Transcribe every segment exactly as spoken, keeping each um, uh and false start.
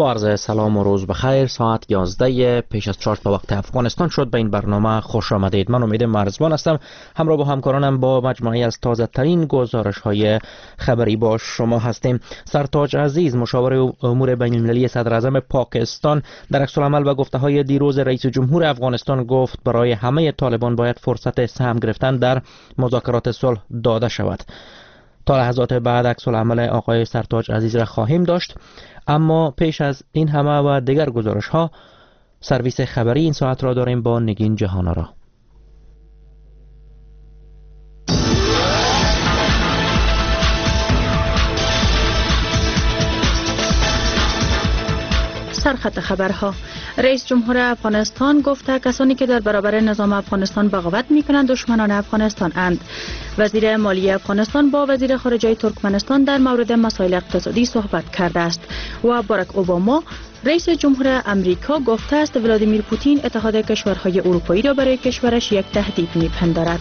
با عرض سلام و روز بخیر. ساعت یازده پیش از چهار به وقت افغانستان شد. به این برنامه خوش آمدید. من امید مرزبان هستم. همراه با همکارانم با مجموعه از تازه ترین گزارش های خبری با شما هستیم. سرتاج عزیز، مشاور امور بین المللی صدر اعظم پاکستان، در عکس العمل و گفته های دیروز رئیس جمهور افغانستان گفت برای همه طالبان باید فرصت سهم گرفتن در مذاکرات صلح داده شود. تا لحظات بعد عکس العمل آقای سرتاج عزیز را خواهیم داشت، اما پیش از این همه و دیگر گزارش ها سرویس خبری این ساعت را داریم با نگین جهانارا. سرخط خبرها. رئیس جمهور افغانستان گفته کسانی که در برابر نظام افغانستان بغاوت می‌کنند دشمنان افغانستان اند. وزیر مالی افغانستان با وزیر خارجه ترکمنستان در مورد مسائل اقتصادی صحبت کرده است و باراک اوباما رئیس جمهور امریکا گفته است ولادیمیر پوتین اتحاد کشورهای اروپایی را برای کشورش یک تهدید می‌پندارد.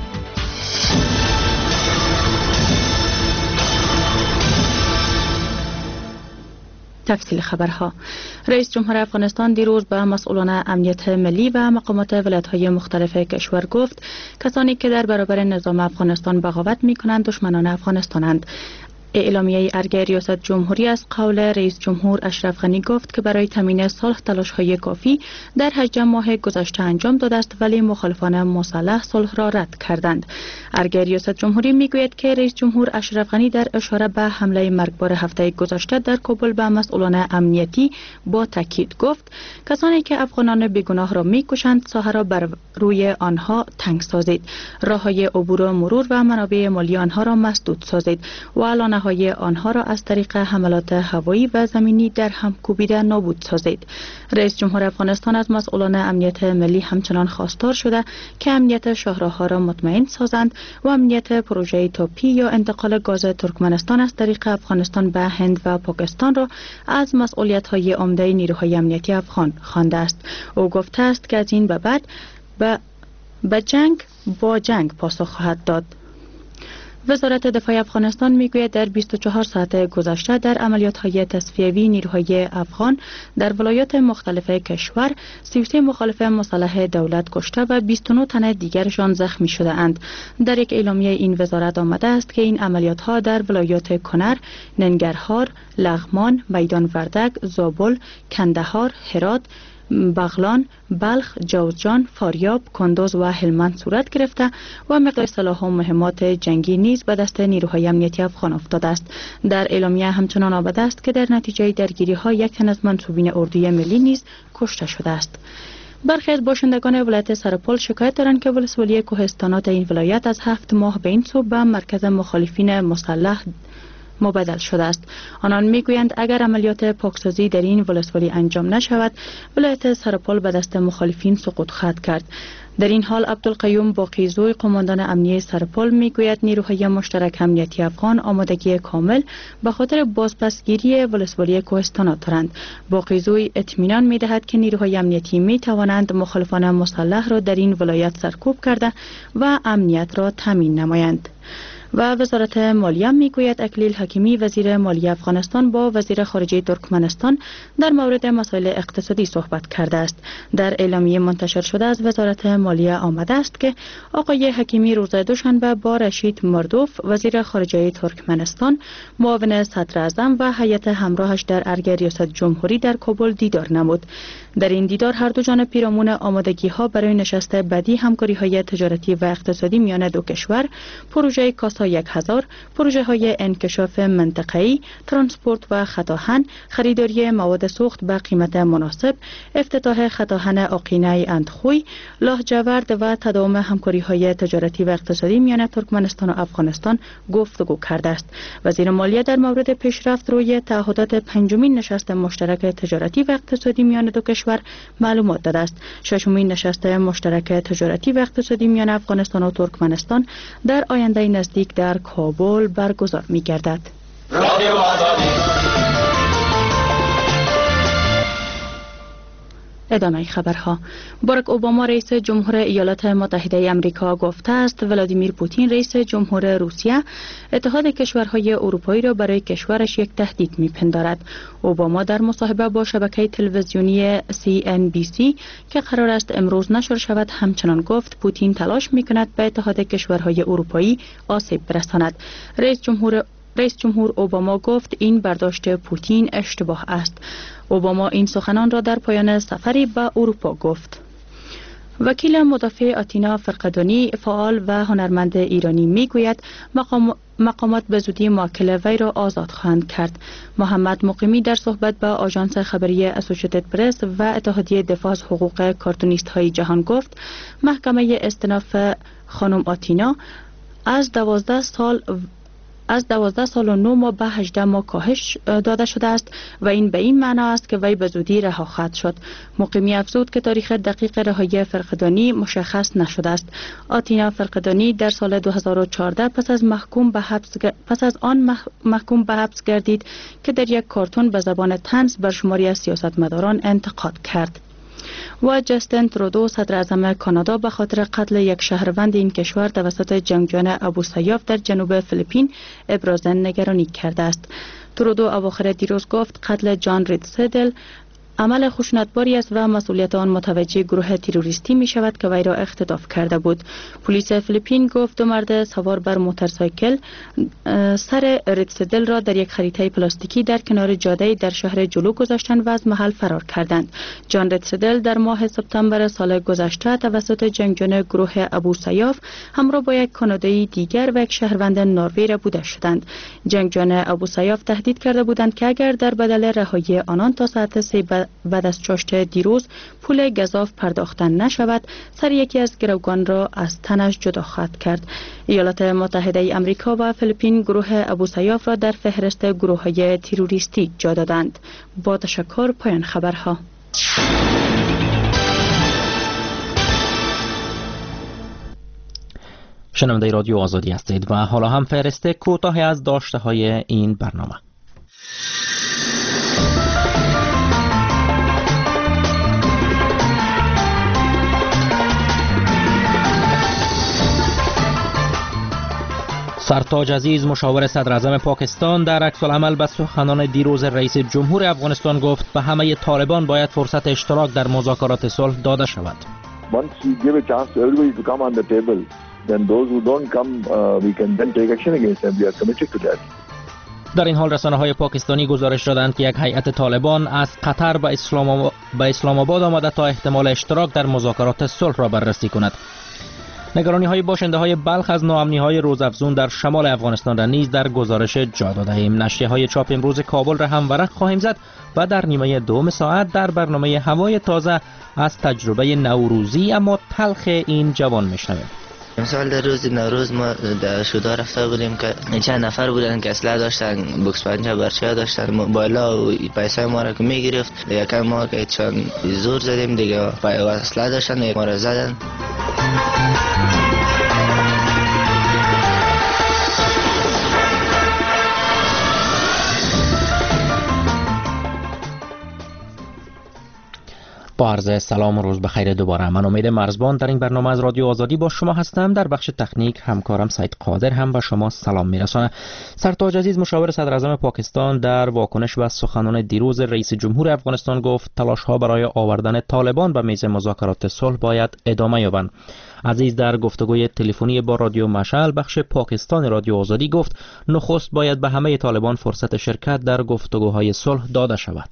تفصیل خبرها. رئیس جمهور افغانستان دیروز به مسئولان امنیت ملی و مقامات ولایت‌های مختلف کشور گفت کسانی که در برابر نظام افغانستان بغاوت می‌کنند دشمنان افغانستانند. اعلامیه ارگ ریاست جمهوری از قول رئیس جمهور اشرف غنی گفت که برای تامین صلح تلاش‌های کافی در هجده ماه گذشته انجام داده است، ولی مخالفان مسلح صلح را رد کردند. ارگ ریاست جمهوری میگوید که رئیس جمهور اشرف غنی در اشاره به حمله مرگبار هفته گذشته در کابل به مسئولان امنیتی با تاکید گفت کسانی که افغانان بیگناه را میکشند ساحه را بر روی آنها تنگ سازید، راههای عبور و مرور و منابع مالی آنها را مسدود سازید و اعلان های آنها را از طریق حملات هوایی و زمینی در هم کوبیده نابود سازید. رئیس جمهور افغانستان از مسئولان امنیت ملی همچنان خواستار شده که امنیت شاهراه‌ها را مطمئن سازند و امنیت پروژه توپی یا انتقال گاز ترکمنستان از طریق افغانستان به هند و پاکستان را از مسئولیت‌های عمده نیروهای امنیتی افغان خوانده است. او گفته است که از این به بعد به به جنگ با جنگ پاسخ خواهد داد. وزارت دفاع افغانستان میگوید در بیست و چهار ساعت گذشته در عملیات‌های تصفیه‌ای نیروهای افغان در ولایات مختلف کشور سی و سه مخالف مسلح دولت کشته و بیست و نه تن دیگرشان زخمی شده اند. در یک اعلامیه این وزارت آمده است که این عملیات‌ها در ولایات کنر، ننگرهار، لغمان، میدان وردک، زابل، کندهار، هرات، بغلان، بلخ، جوزجان، فاریاب، کندوز و هلمند صورت گرفته و مقدار سلاح و مهمات جنگی نیز به دست نیروهای امنیتی افغان افتاده است. در اعلامیه همچنان آمده است که در نتیجه درگیری ها یک تن از منصوبین اردوی ملی نیز کشته شده است. برخی از باشندگان ولایت سرپل شکایت دارند که ولسوالی کوهستانات این ولایت از هفت ماه به این سو به مرکز مخالفین مسلح مبادل شده است. آنان میگویند اگر عملیات پاکسازی در این ولسوالی انجام نشود ولایت سرپل به دست مخالفین سقوط خواهد کرد. در این حال عبدالقیوم باقیزوی قماندان امنیه سرپل میگوید نیروهای مشترک امنیتی افغان آمادگی کامل به خاطر بازپسگیری ولسوالی کوهستانات دارند. باقیزوی اطمینان میدهد که نیروهای امنیتی می توانند مخالفان مسلح را در این ولایت سرکوب کرده و امنیت را تامین نمایند. و وزارت مالیه میگوید اکلیل حکیمی وزیر مالیه افغانستان با وزیر خارجه ترکمنستان در مورد مسائل اقتصادی صحبت کرده است. در اعلامیه منتشر شده از وزارت مالیه آمده است که آقای حکیمی روز دوشنبه با رشید مردوف وزیر خارجه ترکمنستان، معاون صدر اعظم و هیئت همراهش در ارگ ریاست جمهوری در کابل دیدار نمود. در این دیدار هر دو جانب پیرامون آمادگی ها برای نشست بعدی همکاری های تجارتی و اقتصادی میان دو کشور، پروژه کاسا یک هزار، پروژه های انکشاف منطقه‌ای، ترانسپورت و خطاهن، خریداری مواد سوخت به قیمت مناسب، افتتاح خطاهن آقینه اندخوی، لاهجورد و تداوم همکاری های تجارتی و اقتصادی میان ترکمنستان و افغانستان گفتگو کرده است. وزیر مالیه در مورد پیشرفت روی تعهدات پنجمین نشست مشترک تجارتی و اقتصادی میان دو کشور معلومات داده است. ششمین نشست مشترک تجارتی و اقتصادی میان افغانستان و ترکمنستان در آینده نزدیک در کابل برگزار می گردد. ادامه خبرها. باراک اوباما رئیس جمهور ایالات متحده آمریکا گفته است ولادیمیر پوتین رئیس جمهور روسیه اتحاد کشورهای اروپایی را برای کشورش یک تهدید می‌پندارد. اوباما در مصاحبه با شبکه تلویزیونی سی ان بی سی که قرار است امروز نشر شود همچنان گفت پوتین تلاش می‌کند به اتحاد کشورهای اروپایی آسیب برساند. رئیس جمهور رئیس جمهور اوباما گفت این برداشت پوتین اشتباه است. اوباما این سخنان را در پایان سفری به اروپا گفت. وکیل مدافع آتینا فرقدانی فعال و هنرمند ایرانی میگوید مقام مقامات به زودی موکل وی را آزاد خواهند کرد. محمد مقیمی در صحبت با آژانس خبری اسوسییتد پرس و اتحادیه دفاع از حقوق کارتونیست های جهان گفت محکمه استئناف خانم آتینا از دوازده سال از دوازده سال و نه ماه به هجده ماه کاهش داده شده است و این به این معنا است که وی به زودی رها خواهد شد. مقیمی افزود که تاریخ دقیق رهایی فرقدانی مشخص نشده است. آتینا فرقدانی در سال دو هزار و چهارده پس از محکوم به حبس پس از آن محکوم به حبس گردید که در یک کارتون به زبان طنز بر شماری از سیاستمداران انتقاد کرد. و جاستین ترودو صدر اعظم کانادا به خاطر قتل یک شهروند این کشور توسط جنگجویان ابوسیاف در جنوب فیلیپین ابراز نگرانی کرده است. ترودو اواخر دیروز گفت قتل جان رید سدل عمل خشونتباری است و مسئولیت آن متوجه گروه تروریستی می شود که وی را اختطاف کرده بود. پلیس فیلیپین گفت دو مرد سوار بر موتورسایکل سر ریدسدل را در یک خریطه پلاستیکی در کنار جاده در شهر جلو گذاشتند و از محل فرار کردند. جان ریدسدل در ماه سپتامبر سال گذشته توسط جنگجویان گروه ابوسیاف همراه با یک کانادایی دیگر و یک شهروند نروژی بوده شدند. جنگجویان ابوسیاف تهدید کرده بودند که اگر در بدل رهایی آنان تا ساعت سه بعد از چاشت دیروز پول گزاف پرداختن نشود سر یکی از گروگان را از تنش جدا خواهد کرد. ایالات متحده آمریکا و فیلیپین گروه ابوسیاف را در فهرست گروه‌های تروریستی جا دادند. با تشکر پایان خبرها. شنونده رادیو آزادی هستید و حالا هم فهرست کوتاهی از داشته های این برنامه. سرتاج عزیز مشاور صدر اعظم پاکستان در عکس العمل به سخنان دیروز رئیس جمهور افغانستان گفت به همه طالبان باید فرصت اشتراک در مذاکرات صلح داده شود. Once we give a chance to everybody to come on the table, then those who don't come, uh, we can then take action against them. We are committed to that. در این حال رسانه‌های پاکستانی گزارش دادند که یک هیئت طالبان از قطر به اسلام به اسلام آباد آمده تا احتمال اشتراک در مذاکرات صلح را بررسی کند. نگرانی های باشنده های بلخ از ناامنی های روزافزون در شمال افغانستان را نیز در گزارش جا داده ایم. نشریه های چاپ امروز کابل را هم ورق خواهیم زد و در نیمه دوم ساعت در برنامه هوای تازه از تجربه نوروزی اما تلخ این جوان میشنویم. مثال در روز نوروز ما در شودا رفته بودیم که چند نفر بودن که اسلحه داشتن، بوکس پنجه برچه داشتن، موبایلا و پیسای ما را که میگرفت. یکم ما که چند زور زدیم دیگه پای اسلحه داشتن ما را زدن. با عرض سلام و روز بخیر دوباره. من امید مرزبان در این برنامه از رادیو آزادی با شما هستم. در بخش تکنیک همکارم سید قادر هم به شما سلام میرسانه. سرتاج عزیز مشاور صدر اعظم پاکستان در واکنش به سخنان دیروز رئیس جمهور افغانستان گفت تلاش ها برای آوردن طالبان به میز مذاکرات صلح باید ادامه یابند. عزیز در گفتگوی تلفنی با رادیو مشعل بخش پاکستان رادیو آزادی گفت نخست باید به همه طالبان فرصت شرکت در گفتگوهای صلح داده شود.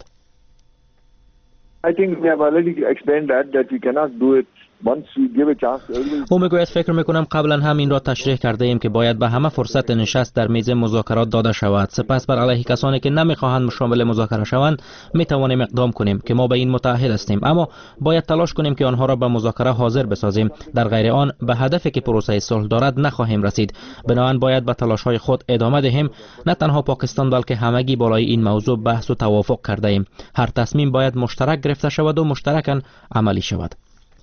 I think we have already explained that that we cannot do it once we give a chance to everybody. او میگوید فکر میکنم قبلا هم این را تشریح کرده ایم که باید به همه فرصت نشست در میز مذاکرات داده شود. سپس بر علیه کسانی که نمیخواهند شامل مذاکره شوند میتوانیم اقدام کنیم که ما به این متعهد هستیم، اما باید تلاش کنیم که آنها را به مذاکره حاضر بسازیم. در غیر آن به هدفی که پروسه صلح دارد نخواهیم رسید. بنابراین باید به تلاش‌های خود ادامه دهیم. نه تنها پاکستان بلکه همگی بالای این موضوع بحث و توافق کرده ایم. هر تصمیم باید مشترک گرفته شود و مشترکاً عملی شود.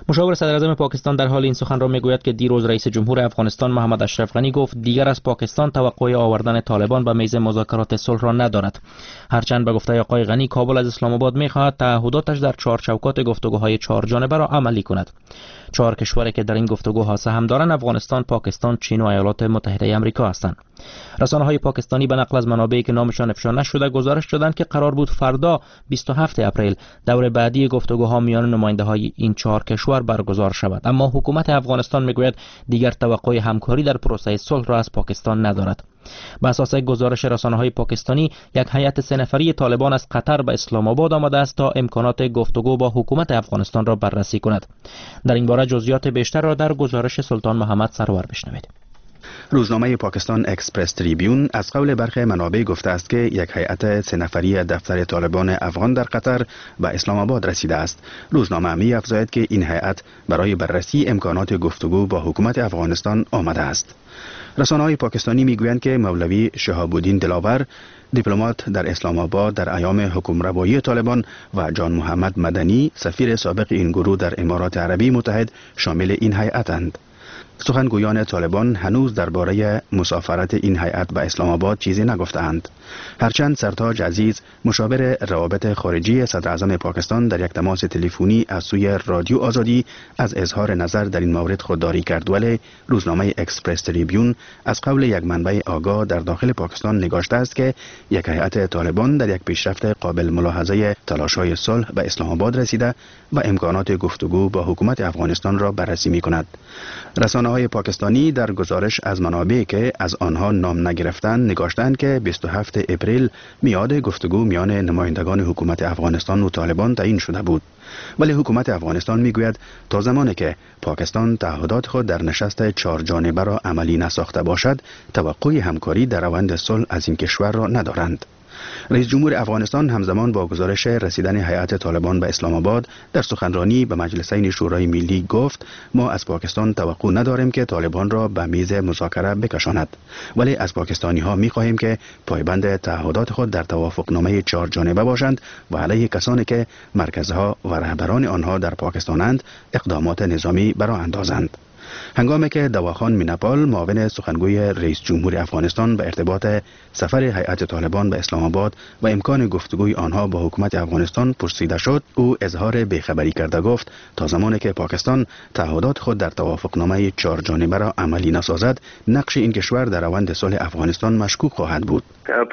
مشاور صدر اعظم پاکستان در حال این سخن را میگوید که دیروز رئیس جمهور افغانستان محمد اشرف غنی گفت دیگر از پاکستان توقع آوردن طالبان به میز مذاکرات صلح را ندارد. هرچند به گفته آقای غنی کابل از اسلام آباد میخواهد تعهداتش در چهار چوکات گفتگوهای چهار جانبه را عملی کند. چهار کشوری که در این گفتگوها سهم دارند افغانستان، پاکستان، چین و ایالات متحده آمریکا هستند. رسانه‌های پاکستانی به نقل از منابعی که نامشان افشا نشده گزارش دادند که قرار بود فردا بیست و هفتم اپریل دور بعدی گفتگوها میان نماینده‌های این چهار کشور برگزار شود، اما حکومت افغانستان میگوید دیگر توقع همکاری در پروسه صلح را از پاکستان ندارد. بر اساس گزارش رسانه‌های پاکستانی یک هیئت سه نفری طالبان از قطر به اسلام آباد آمده است تا امکانات گفتگو با حکومت افغانستان را بررسی کند. در این باره جزئیات بیشتر را در گزارش سلطان محمد سرور بشنوید. روزنامه پاکستان اکسپرس تریبیون از قول برخی منابع گفته است که یک هیئت سه نفری دفتر طالبان افغان در قطر به اسلام آباد رسیده است. روزنامه می افزاید که این هیئت برای بررسی امکانات گفتگو با حکومت افغانستان آمده است. رسانه‌های پاکستانی میگویند که مولوی شهاب الدین دلاور، دیپلمات در اسلام آباد در ایام حکمروایی طالبان، و جان محمد مدنی، سفیر سابق این گروه در امارات عربی متحد، شامل این هیئت‌اند. سخنگویان طالبان هنوز درباره مسافرت این هیئت به اسلام آباد چیزی نگفتند. هرچند سرتاج عزیز، مشاور روابط خارجی صدر اعظم پاکستان، در یک تماس تلفنی از سوی رادیو آزادی از اظهار نظر در این مورد خودداری کرد، ولی روزنامه اکسپرس تریبیون از قول یک منبع آگاه در داخل پاکستان نگاشته است که یک هیئت طالبان در یک پیشرفت قابل ملاحظه تلاش‌های صلح به اسلام آباد رسیده و امکانات گفتگو با حکومت افغانستان را بررسی می‌کند. رسانه‌های پاکستانی در گزارش از منابعی که از آنها نام نگرفتند نگاشتند که بیست و هفتم اپریل میعاد گفتگو میان نمایندگان حکومت افغانستان و طالبان تعیین شده بود، ولی حکومت افغانستان میگوید تا زمانی که پاکستان تعهدات خود در نشست چهار جانبه را عملی نساخته باشد توقع همکاری در روند صلح از این کشور را ندارند. رئیس جمهور افغانستان همزمان با گزارش رسیدن هیئت طالبان به اسلام آباد در سخنرانی به مجلسین شورای ملی گفت ما از پاکستان توقع نداریم که طالبان را به میز مذاکره بکشاند، ولی از پاکستانی ها می خواهیم که پایبند تعهدات خود در توافقنامه چهار جانبه باشند و علیه کسانی که مرکزها و رهبران آنها در پاکستانند اقدامات نظامی برآ اندازند. هنگامی که دواخان مینپال، معاون سخنگوی رئیس جمهور افغانستان، به ارتباط سفر هیئت طالبان به اسلام آباد و امکان گفتگوی آنها با حکومت افغانستان پرسیده شد، او اظهار بیخبری کرده گفت تا زمانی که پاکستان تعهدات خود در توافقنامه چهار جانبه را عملی نسازد، نقش این کشور در روند صلح افغانستان مشکوک خواهد بود.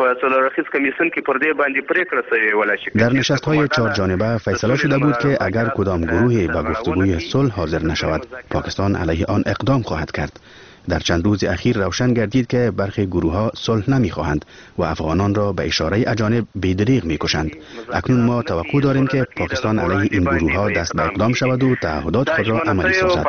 در نشست‌های چهار جانبه فیصله شده بود که اگر کدام گروهی به گفتگوی صلح حاضر نشود، پاکستان علیه آن اقدام خواهد کرد. در چند روز اخیر روشن گردید که برخی گروه‌ها صلح نمی‌خواهند و افغانان را به اشاره اجانب بی‌دریغ می‌کشند. اکنون ما توقع داریم که پاکستان علیه این گروه‌ها دست به اقدام شود و تعهدات خود را عملی سازد.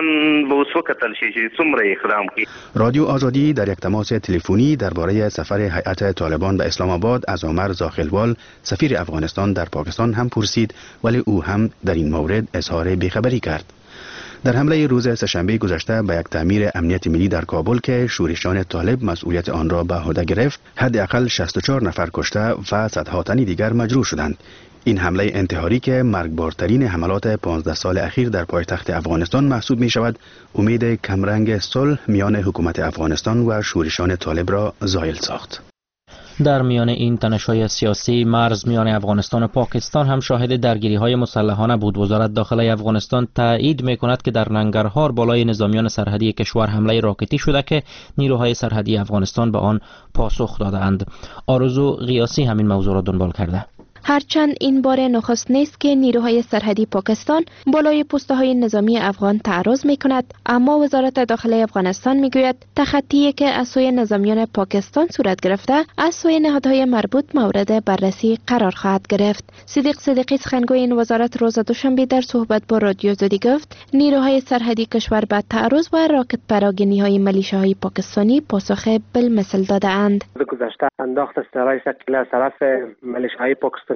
رادیو آزادی در یک تماس تلفنی درباره سفر هیئت طالبان به اسلام آباد از عمر زاخلوال، سفیر افغانستان در پاکستان هم پرسید، ولی او هم در این مورد اظهار بی‌خبری کرد. در حمله روز سه‌شنبه گذشته به یک تأمیر امنیت ملی در کابل که شورشیان طالب مسئولیت آن را به عهده گرفت، حداقل شصت و چهار نفر کشته و صدها تن دیگر مجروح شدند. این حمله انتحاری که مرگبارترین حملات پانزده سال اخیر در پایتخت افغانستان محسوب می شود، امید کمرنگ صلح میان حکومت افغانستان و شورشیان طالب را زائل ساخت. در میان این تنش‌های سیاسی، مرز میان افغانستان و پاکستان هم شاهد درگیری‌های مسلحانه بود. وزارت داخله افغانستان تایید می‌کند که در ننگرهار بالای نظامیان سرحدی کشور حمله راکتی شده که نیروهای سرحدی افغانستان به آن پاسخ داده‌اند. آرزو غیاسی همین موضوع را دنبال کرده. هرچند این بار نخست نیست که نیروهای سرحدی پاکستان بالای پست‌های نظامی افغان تعرض می‌کند، اما وزارت داخله افغانستان می‌گوید تخطی که از سوی نظامیان پاکستان صورت گرفته از سوی نهادهای مربوط مورد بررسی قرار خواهد گرفت. صدیق صدیقی سخنگوی این وزارت روز دوشنبه در صحبت با رادیو آزادی گفت نیروهای سرحدی کشور به تعرض و راکت پراگنی‌های ملیشه‌های پاکستانی پاسخ بالمثل داده‌اند. گذشته انداخت استعلای ثقیل از طرف ملیشه‌های پاکستانی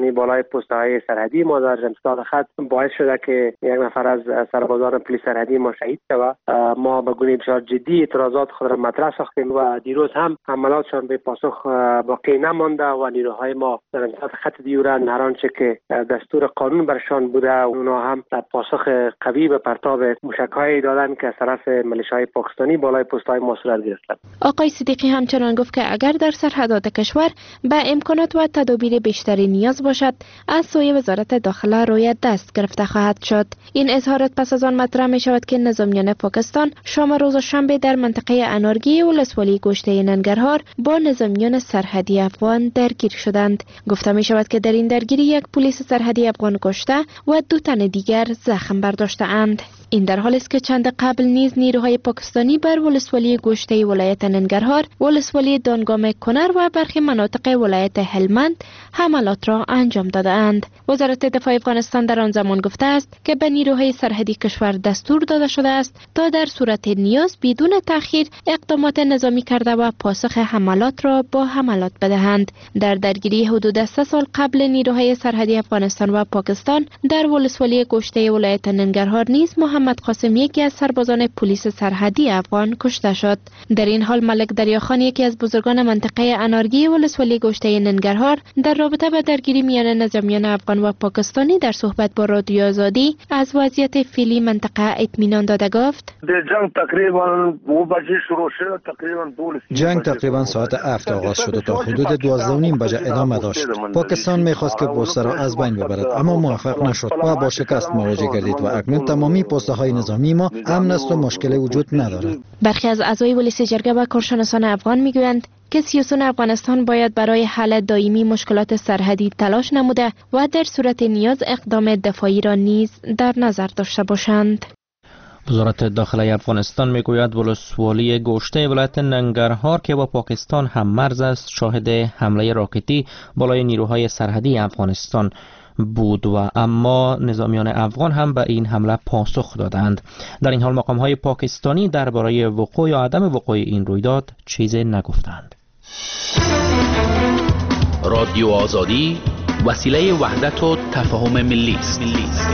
پاکستانی بالای پست‌های سرحدی ما در امسال خط باعث شده که یک نفر از سربازان پلیس سرحدی ما شهید شود. ما به گونه بسیار جدی اعتراضات خود را مطرح ساختیم و دیروز هم حملاتشان به پاسخ باقی نمانده و نیروهای ما در انتهای خط دیورند هر آنچه که دستور قانون برشان بوده اونا هم پاسخ قوی به پرتاب موشک‌های دادن که از طرف ملیشه‌های پاکستانی بالای پست‌های ما صورت گرفتند. آقای صدیقی همچنان گفت که اگر در سرحدات کشور به امکانات و تدابیر بیشتری نیاز باشد از سوی وزارت داخله روی دست گرفته خواهد شد. این اظهارات پس از آن مطرح می شود که نظامیان پاکستان شام روز شنبه در منطقه انارگی ولسوالی گشته ننگرهار با نظامیان سرحدی افغان درگیر شدند. گفته می شود که در این درگیری یک پلیس سرحدی افغان کشته و دو تن دیگر زخم برداشته اند. این در حالی است که چند قبل نیز نیروهای پاکستانی بر ولسوالی گشته ولایت ننگرهار، ولسوالی دانگام کنر و برخی مناطق ولایت هلمند حملات را انجام داده‌اند. وزارت دفاع افغانستان در آن زمان گفته است که به نیروهای سرحدی کشور دستور داده شده است تا در صورت نیاز بدون تأخیر اقدامات نظامی کرده و پاسخ حملات را با حملات بدهند. در درگیری حدود سه سال قبل نیروهای سرحدی افغانستان و پاکستان در ولسوالی گشته ولایت ننگرهار نیز محمد قاسم یکی از سربازان پلیس سرحدی افغان کشته شد. در این حال ملک دریاخان یکی از بزرگان منطقه انارگی ولسوالی گشته ننگرهار در رابطه با درگیری میان نظامیان افغان و پاکستانی در صحبت با رادیو آزادی از وضعیت فعلی منطقه اطمینان داده گفت: جنگ تقریبا دو بجه شروع شد، تقریبا جنگ تقریبا ساعت هفت آغاز شد و تا حدود دوازده و نیم بجه ادامه داشت. پاکستان می‌خواست که بوسه را از بین ببرد اما موفق نشد و با شکست مواجه گردید و اکنون تمامی پست‌های نظامی ما امن است و مشکل وجود ندارد. برخی از اعضای پلیس جرگه و کارشناسان افغان میگویند که سیاسیون افغانستان باید برای حل دائمی مشکلات سرحدی تلاش نموده و در صورت نیاز اقدام دفاعی را نیز در نظر داشته باشند. وزارت داخله افغانستان میگوید ولسوالی گشته ولایت ننگرهار که با پاکستان هم مرز است شاهد حمله راکتی بالای نیروهای سرحدی افغانستان بود و اما نظامیان افغان هم به این حمله پاسخ دادند. در این حال مقام‌های پاکستانی درباره وقوع یا عدم وقوع این رویداد چیزی نگفتند. رادیو آزادی وسیله وحدت و تفاهم ملی است.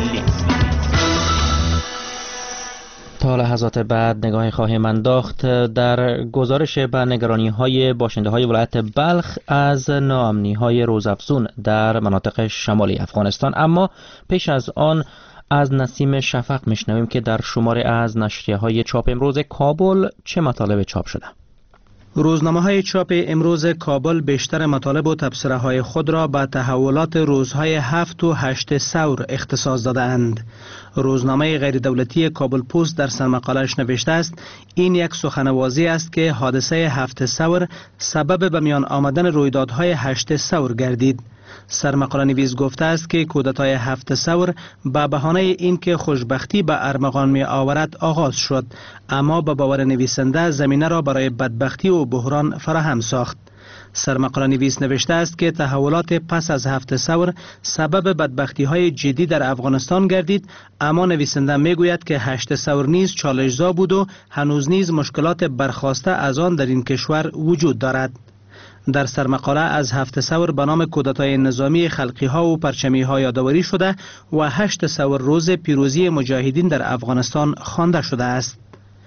تا لحظات بعد نگاه خواهیم انداخت در گزارش به نگرانی‌های باشنده‌های ولایت بلخ از ناامنی‌های روزافزون در مناطق شمالی افغانستان. اما پیش از آن از نسیم شفق میشنویم که در شماره از نشریه‌های چاپ امروز کابل چه مطالب چاپ شده. روزنامه‌های چاپ امروز کابل بیشتر مطالب و تبصره‌های خود را به تحولات روزهای هفت و هشت ثور اختصاص داده‌اند. روزنامه غیر دولتی کابل پست در سرمقاله‌اش نوشته است این یک سخنوازی است که حادثه هفت ثور سبب به میان آمدن رویدادهای هشت ثور گردید. سرمقاله نویس گفته است که کودتای هفت ثور به بهانه اینکه خوشبختی به ارمغان می آورد آغاز شد، اما به باور نویسنده زمینه را برای بدبختی و بحران فراهم ساخت. سرمقاله نویس نوشته است که تحولات پس از هفت ثور سبب بدبختی های جدی در افغانستان گردید، اما نویسنده می گوید که هشت ثور نیز چالش‌زا بود و هنوز نیز مشکلات برخاسته از آن در این کشور وجود دارد. در سرمقاله از هفت ثور به نام کودتای نظامی خلقی ها و پرچمی ها یادآوری شده و هشت ثور روز پیروزی مجاهدین در افغانستان خوانده شده است.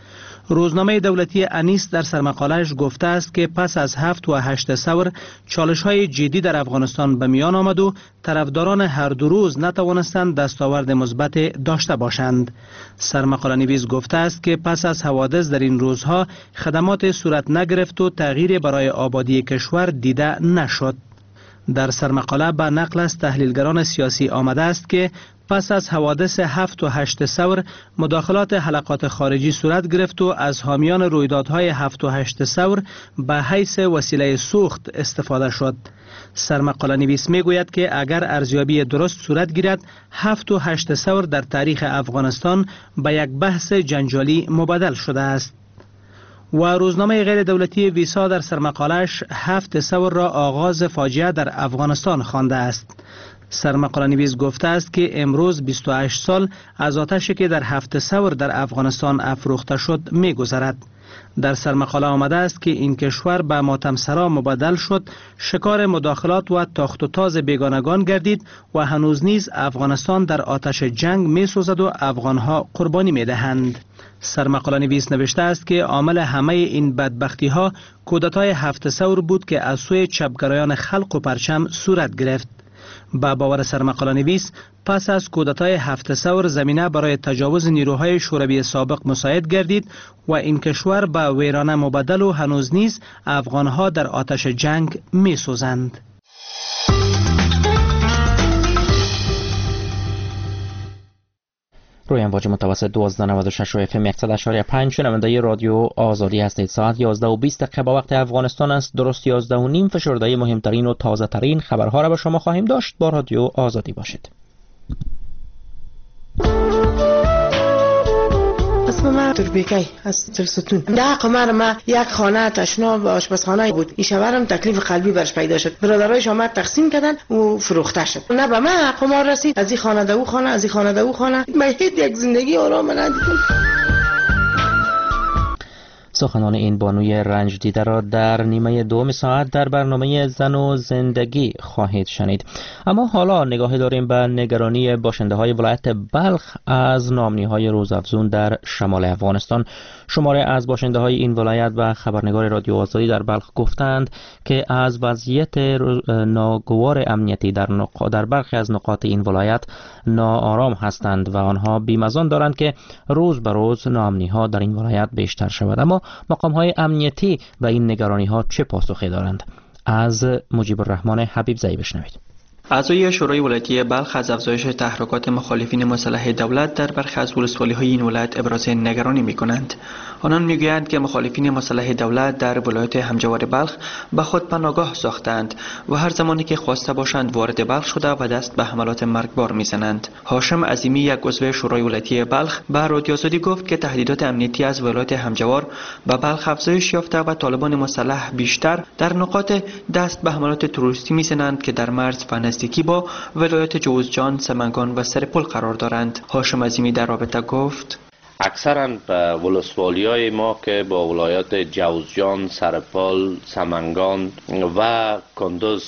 روزنامه دولتی انیس در سرمقاله‌اش گفته است که پس از هفت و هشت ثور چالش های جدی در افغانستان به میان آمد و طرفداران هر دو روز نتوانستند دستاورد مثبت داشته باشند. سرمقاله نویس گفته است که پس از حوادث در این روزها خدمات صورت نگرفت و تغییر برای آبادی کشور دیده نشد. در سرمقاله به نقل از تحلیلگران سیاسی آمده است که پس از حوادث هفت و هشت ثور مداخلات حلقات خارجی صورت گرفت و از حامیان رویدادهای هفت و هشت ثور به حیث وسیله سوخت استفاده شد. سرمقاله نویس می گوید که اگر ارزیابی درست صورت گیرد هفت و هشت ثور در تاریخ افغانستان به یک بحث جنجالی مبدل شده است. و روزنامه غیر دولتی ویسا در سرمقاله‌اش هفت ثور را آغاز فاجعه در افغانستان خوانده است. سرمقاله نویس گفته است که امروز بیست و هشت سال از آتشی که در هفت ثور در افغانستان افروخته شد می‌گذرد. در سرمقاله آمده است که این کشور به ماتمسرا مبدل شد، شکار مداخلات و تاخت و تاز بیگانگان گردید و هنوز نیز افغانستان در آتش جنگ می سوزد و افغانها قربانی می دهند. سرمقاله نویس نوشته است که عامل همه این بدبختی ها کودتای هفت ثور بود که از سوی چپگرایان خلق و پرچم صورت گرفت. با باور سرمقاله نویس، پس از کودتای هفت ثور زمینه برای تجاوز نیروهای شوروی سابق مساعد گردید و این کشور به ویرانه مبدل و هنوز نیز افغانها در آتش جنگ می سوزند. روی امواج متوسط دوازده نود و شش و اف ام صد و اشاره پنج شنونده رادیو آزادی هستید. ساعت یازده و بیست دقیقه با وقت افغانستان است. درست یازده و نیم فشرده مهمترین و تازه ترین خبرها را به شما خواهیم داشت. با رادیو آزادی باشید. اسم من تربیکی از ترستون. ده قمر ما یک خانه تشنا و آشپزخانه بود. این شوهرم تکلیف قلبی برش پیدا شد. برادرایش آمد تقسیم کردن و فروخته شد. نه به من قمار رسید. از این خانه دو خانه، از این خانه دو خانه. من هیچ یک زندگی آرام ندیدم. سخنان این بانوی رنج دیده را در نیمه دوم ساعت در برنامه زن و زندگی خواهید شنید. اما حالا نگاهی داریم به نگرانی باشنده های ولایت بلخ از نامنی های روزافزون در شمال افغانستان. شماره از باشنده های این ولایت و خبرنگار رادیو آزادی در بلخ گفتند که از وضعیت ناگوار امنیتی در, نق... در برخی از نقاط این ولایت ناآرام هستند و آنها بیم از آن دارند که روز به روز ناامنی ها در این ولایت بیشتر شود. اما مقام های امنیتی و این نگرانی ها چه پاسخی دارند؟ از مجیب الرحمن حبیب زایی بشنوید. اعضای شورای ولایتی بلخ از افزایش تحرکات مخالفین مسلح دولت در برخی از ولسوالی‌های این ولایت ابراز نگرانی می‌کنند. آنان می‌گویند که مخالفین مسلح دولت در ولایت همجوار بلخ به خود پناهگاه ساختند و هر زمانی که خواسته باشند وارد بلخ شده و دست به حملات مرگبار می‌زنند. هاشم عظیمی، یک عضو شورای ولایتی بلخ، به رادیو آزادی گفت که تهدیدات امنیتی از ولایت همجوار به بلخ افزایش یافته و طالبان مسلح بیشتر در نقاط دست به حملات تروریستی می‌زنند که در مرز و نزدیکی با ولایت جوزجان، سمنگان و سرپل قرار دارند. هاشم عظیمی در رابطه گفت: اکثرا ولسوالی‌های ما که با ولایت جوزجان، سرپل، سمنگان و کندوز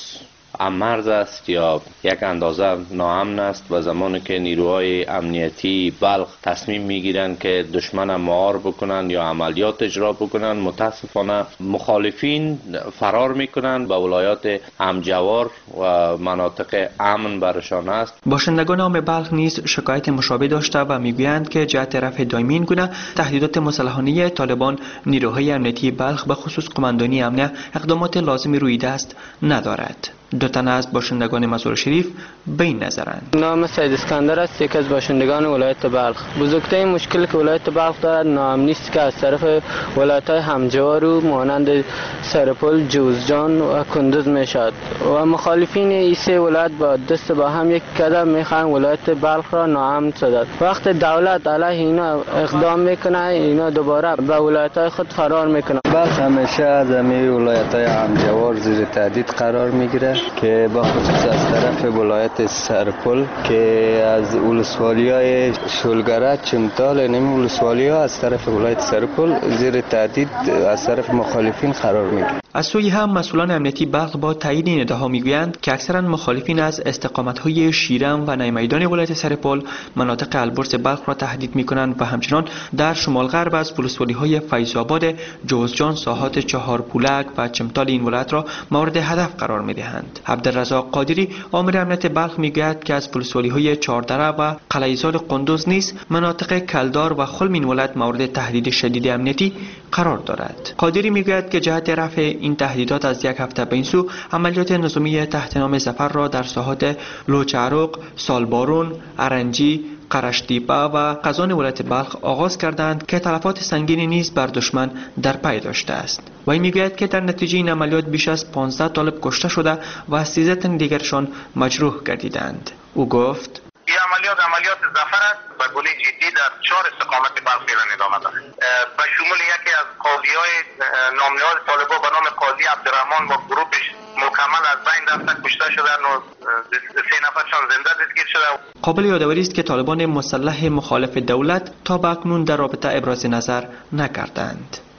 مرز است یا یک اندازه ناامن است و زمانی که نیروهای امنیتی بلخ تصمیم میگیرند که دشمن مهار بکنند یا عملیات اجرا بکنند، متاسفانه مخالفین فرار میکنند به ولایات همجوار و مناطق امن برشان است. باشندگان عام بلخ نیز شکایت مشابه داشته و میگویند که جهت رفع دائمی این گونه تهدیدات مسلحانه طالبان، نیروهای امنیتی بلخ به خصوص قماندانی امنیه اقدامات لازمی رویده است ندارد. دو تن از باشندگان مزار شریف به این نظرند. نام سید اسکندر است، یک از باشندگان ولایت بلخ. بزرگترین مشکلی که ولایت بلخ دارد ناامنی است که از طرف ولایت‌های همجوار و مانند سرپل، جوزجان و کندوز میشد و مخالفین این سه ولایت با دست با هم یک قدم میخواهند ولایت بلخ را ناامن سازد. وقت دولت علیه اینا اقدام میکنه، اینا دوباره به ولایت‌های خود فرار میکنه. بلخ همیشه از همه ولایت‌های همجوار زیر تهدید قرار میگیره که با خصوص از طرف ولایت سرپل که از ولسوالی‌های شلگره، چمتال، نمی ولسوالی‌ها از طرف ولایت سرپل زیر تهدید از طرف مخالفین قرار میگیره. از سوی هم مسئولان امنیتی بلخ با تایید این ادعاها میگویند که اکثرا مخالفین از استقامت‌های شیرم و نیمیدان ولایت سرپل مناطق البرز بلخ را تهدید میکنند و همچنان در شمال غرب از ولسوالی‌های فیض‌آباد، جوزجان، ساحات چهارپولک و چمتال این ولایت را مورد هدف قرار میدهند. عبدالرزاق قادری، آمر امنیت بلخ، میگوید که از ولسوالی‌های چهاردره و قلعه‌زاد قندوز نیز مناطق کلدار و خلم این ولایت مورد تهدید شدید امنیتی قرار دارد. قادری میگوید که جهت رفع این تهدیدات از یک هفته به این سو عملیات نظامی تحت نام ظفر را در ساحات لوچعرق، سالبارون، ارنجی، قرشتیپه و قزان ولایت بلخ آغاز کردند که تلفات سنگینی نیز بر دشمن در پی داشته است. و این میگوید که در نتیجه این عملیات بیش از پانزده طالب کشته شده و سیزده تن دیگرشان مجروح گردیدند. او گفت: این عملیات عملیات ظفر است و گونه جدی در چهار استقامت بلخ فعلا ادامه دارد. به شمول یکی از قاضی‌های نامنهاد طالبان به نام قاضی عبدالرحمن و گروهش مکمل از بین رفته، کشته شدند و سه نفرشان زنده دستگیر شده. قابل یادآوری است که طالبان مسلح مخالف دولت تا به اکنون در رابطه ابراز نظر نکردند.